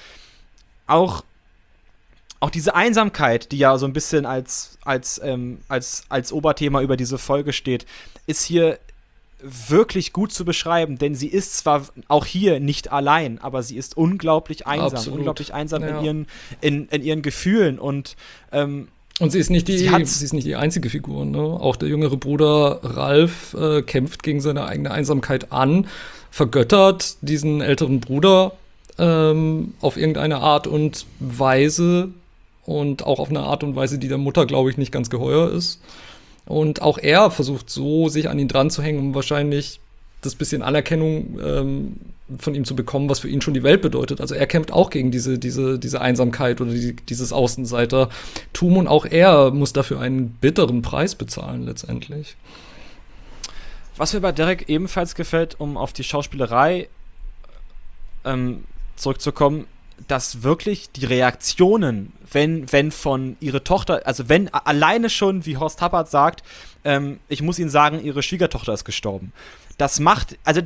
diese Einsamkeit, die ja so ein bisschen als Oberthema über diese Folge steht, ist hier wirklich gut zu beschreiben, denn sie ist zwar auch hier nicht allein, aber sie ist unglaublich einsam. Absolut. Unglaublich einsam Ja. in ihren Gefühlen und sie ist nicht die einzige Figur, ne? Auch der jüngere Bruder Ralf kämpft gegen seine eigene Einsamkeit an, vergöttert diesen älteren Bruder auf irgendeine Art und Weise und auch auf eine Art und Weise, die der Mutter, glaube ich, nicht ganz geheuer ist. Und auch er versucht so, sich an ihn dran zu hängen, um wahrscheinlich das bisschen Anerkennung von ihm zu bekommen, was für ihn schon die Welt bedeutet. Also er kämpft auch gegen diese Einsamkeit oder dieses Außenseitertum und auch er muss dafür einen bitteren Preis bezahlen letztendlich. was mir bei Derek ebenfalls gefällt, um auf die Schauspielerei zurückzukommen, dass wirklich die Reaktionen, wenn von ihre Tochter, also wenn alleine schon, wie Horst Tappert sagt, ich muss Ihnen sagen, Ihre Schwiegertochter ist gestorben. Das macht, also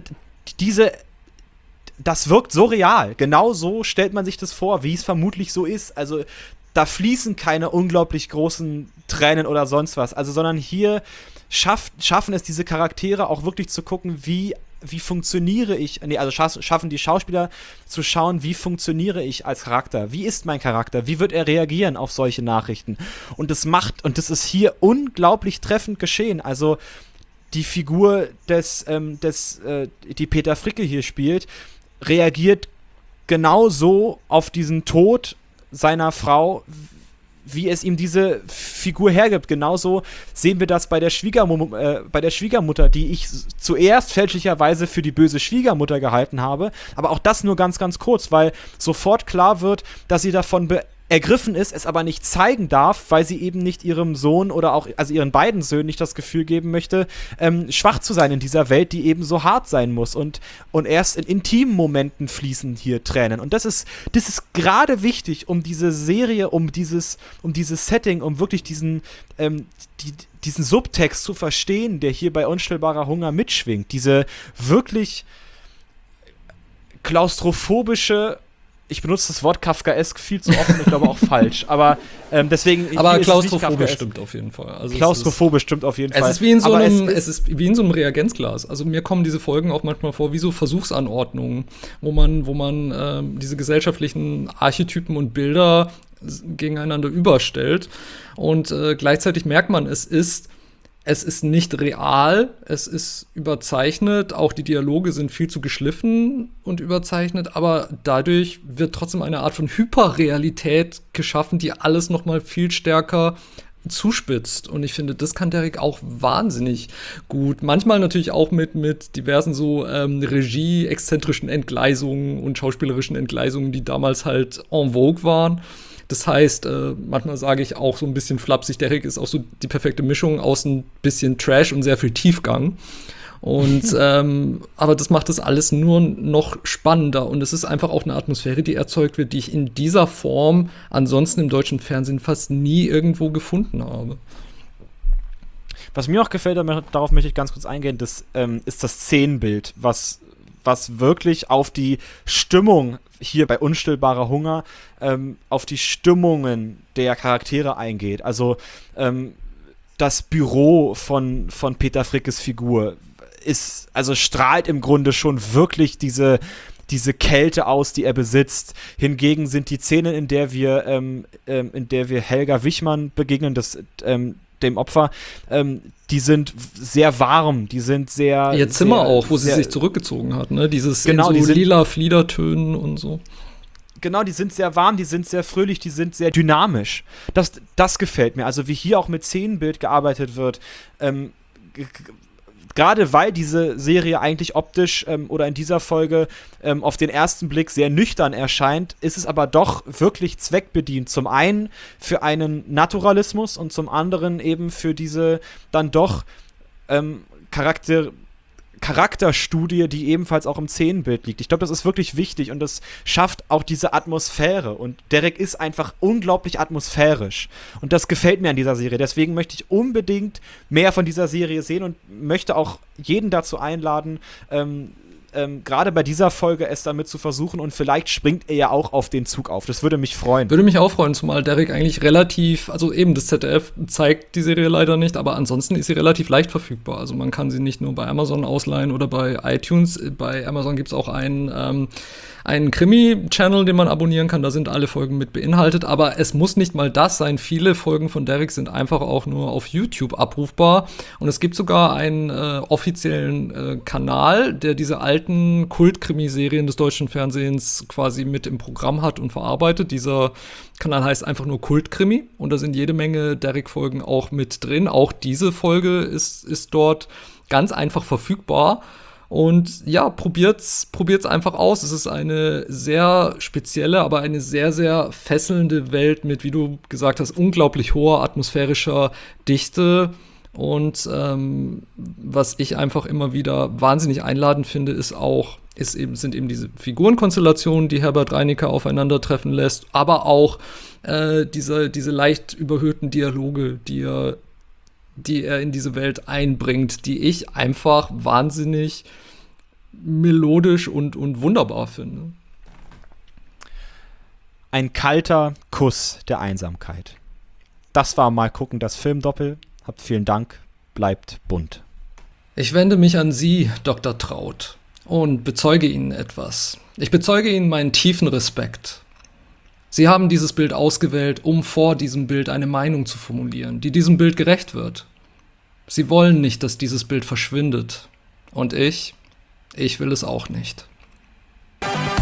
das wirkt so real. Genau so stellt man sich das vor, wie es vermutlich so ist. Also da fließen keine unglaublich großen Tränen oder sonst was. Also, sondern hier schaffen es diese Charaktere auch wirklich zu gucken, wie funktioniere ich, schaffen die Schauspieler zu schauen, wie funktioniere ich als Charakter, wie ist mein Charakter, wie wird er reagieren auf solche Nachrichten. Und das ist hier unglaublich treffend geschehen. Also die Figur die Peter Fricke hier spielt, reagiert genauso auf diesen Tod seiner Frau, wie es ihm diese Figur hergibt. Genauso sehen wir das bei der Schwiegermutter, die ich zuerst fälschlicherweise für die böse Schwiegermutter gehalten habe. Aber auch das nur ganz, ganz kurz, weil sofort klar wird, dass sie davon ergriffen ist, es aber nicht zeigen darf, weil sie eben nicht ihrem Sohn oder auch, also ihren beiden Söhnen nicht das Gefühl geben möchte, schwach zu sein in dieser Welt, die eben so hart sein muss. Und erst in intimen Momenten fließen hier Tränen. Und das ist gerade wichtig, um diese Serie, um dieses Setting, um wirklich diesen Subtext zu verstehen, der hier bei Unstillbarer Hunger mitschwingt. Diese wirklich klaustrophobische, ich benutze das Wort Kafkaesk viel zu oft und ich glaube auch falsch, aber deswegen. Aber klaustrophobisch stimmt auf jeden Fall. Also klaustrophobisch stimmt auf jeden Fall. Es ist wie in so einem Reagenzglas. Also mir kommen diese Folgen auch manchmal vor wie so Versuchsanordnungen, wo man diese gesellschaftlichen Archetypen und Bilder gegeneinander überstellt. Und gleichzeitig merkt man, es ist nicht real, es ist überzeichnet, auch die Dialoge sind viel zu geschliffen und überzeichnet, aber dadurch wird trotzdem eine Art von Hyperrealität geschaffen, die alles noch mal viel stärker zuspitzt. Und ich finde, das kann Derek auch wahnsinnig gut. Manchmal natürlich auch mit diversen so Regie-exzentrischen Entgleisungen und schauspielerischen Entgleisungen, die damals halt en vogue waren. Das heißt, manchmal sage ich auch so ein bisschen flapsig, Derek ist auch so die perfekte Mischung aus ein bisschen Trash und sehr viel Tiefgang. Und aber das macht das alles nur noch spannender. Und es ist einfach auch eine Atmosphäre, die erzeugt wird, die ich in dieser Form ansonsten im deutschen Fernsehen fast nie irgendwo gefunden habe. Was mir auch gefällt, darauf möchte ich ganz kurz eingehen, das ist das Szenenbild, was wirklich auf die Stimmung hier bei Unstillbarer Hunger, auf die Stimmungen der Charaktere eingeht. Also das Büro von Peter Frickes Figur strahlt im Grunde schon wirklich diese Kälte aus, die er besitzt. Hingegen sind die Szenen, in der wir Helga Wichmann begegnen, dem Opfer, die sind sehr warm, die sind sehr... Ihr Zimmer sehr, auch, wo sie sich zurückgezogen hat, ne? Dieses genau, in so lila Fliedertönen und so. Genau, die sind sehr warm, die sind sehr fröhlich, die sind sehr dynamisch. Das gefällt mir. Also wie hier auch mit Szenenbild gearbeitet wird, gerade weil diese Serie eigentlich optisch oder in dieser Folge auf den ersten Blick sehr nüchtern erscheint, ist es aber doch wirklich zweckbedient. Zum einen für einen Naturalismus und zum anderen eben für diese dann doch Charakterstudie, die ebenfalls auch im Szenenbild liegt. Ich glaube, das ist wirklich wichtig und das schafft auch diese Atmosphäre. Und Derek ist einfach unglaublich atmosphärisch. Und das gefällt mir an dieser Serie. Deswegen möchte ich unbedingt mehr von dieser Serie sehen und möchte auch jeden dazu einladen, gerade bei dieser Folge es damit zu versuchen und vielleicht springt er ja auch auf den Zug auf. Das würde mich freuen. Würde mich auch freuen, zumal Derek eigentlich relativ, also eben das ZDF zeigt die Serie leider nicht, aber ansonsten ist sie relativ leicht verfügbar. Also man kann sie nicht nur bei Amazon ausleihen oder bei iTunes. Bei Amazon gibt es auch einen Krimi-Channel, den man abonnieren kann. Da sind alle Folgen mit beinhaltet. Aber es muss nicht mal das sein. Viele Folgen von Derek sind einfach auch nur auf YouTube abrufbar. Und es gibt sogar einen offiziellen Kanal, der diese alten Kult-Krimiserien des deutschen Fernsehens quasi mit im Programm hat und verarbeitet. Dieser Kanal heißt einfach nur Kult-Krimi. Und da sind jede Menge Derek-Folgen auch mit drin. Auch diese Folge ist dort ganz einfach verfügbar. Und ja, probiert's einfach aus. Es ist eine sehr spezielle, aber eine sehr, sehr fesselnde Welt mit, wie du gesagt hast, unglaublich hoher atmosphärischer Dichte. Und was ich einfach immer wieder wahnsinnig einladend finde, sind eben diese Figurenkonstellationen, die Herbert Reinicke aufeinandertreffen lässt, aber auch diese leicht überhöhten Dialoge, die er in diese Welt einbringt, die ich einfach wahnsinnig melodisch und wunderbar finde. Ein kalter Kuss der Einsamkeit. Das war Mal gucken, das Filmdoppel. Habt vielen Dank, bleibt bunt. Ich wende mich an Sie, Dr. Traut, und bezeuge Ihnen etwas. Ich bezeuge Ihnen meinen tiefen Respekt. Sie haben dieses Bild ausgewählt, um vor diesem Bild eine Meinung zu formulieren, die diesem Bild gerecht wird. Sie wollen nicht, dass dieses Bild verschwindet. Und ich will es auch nicht.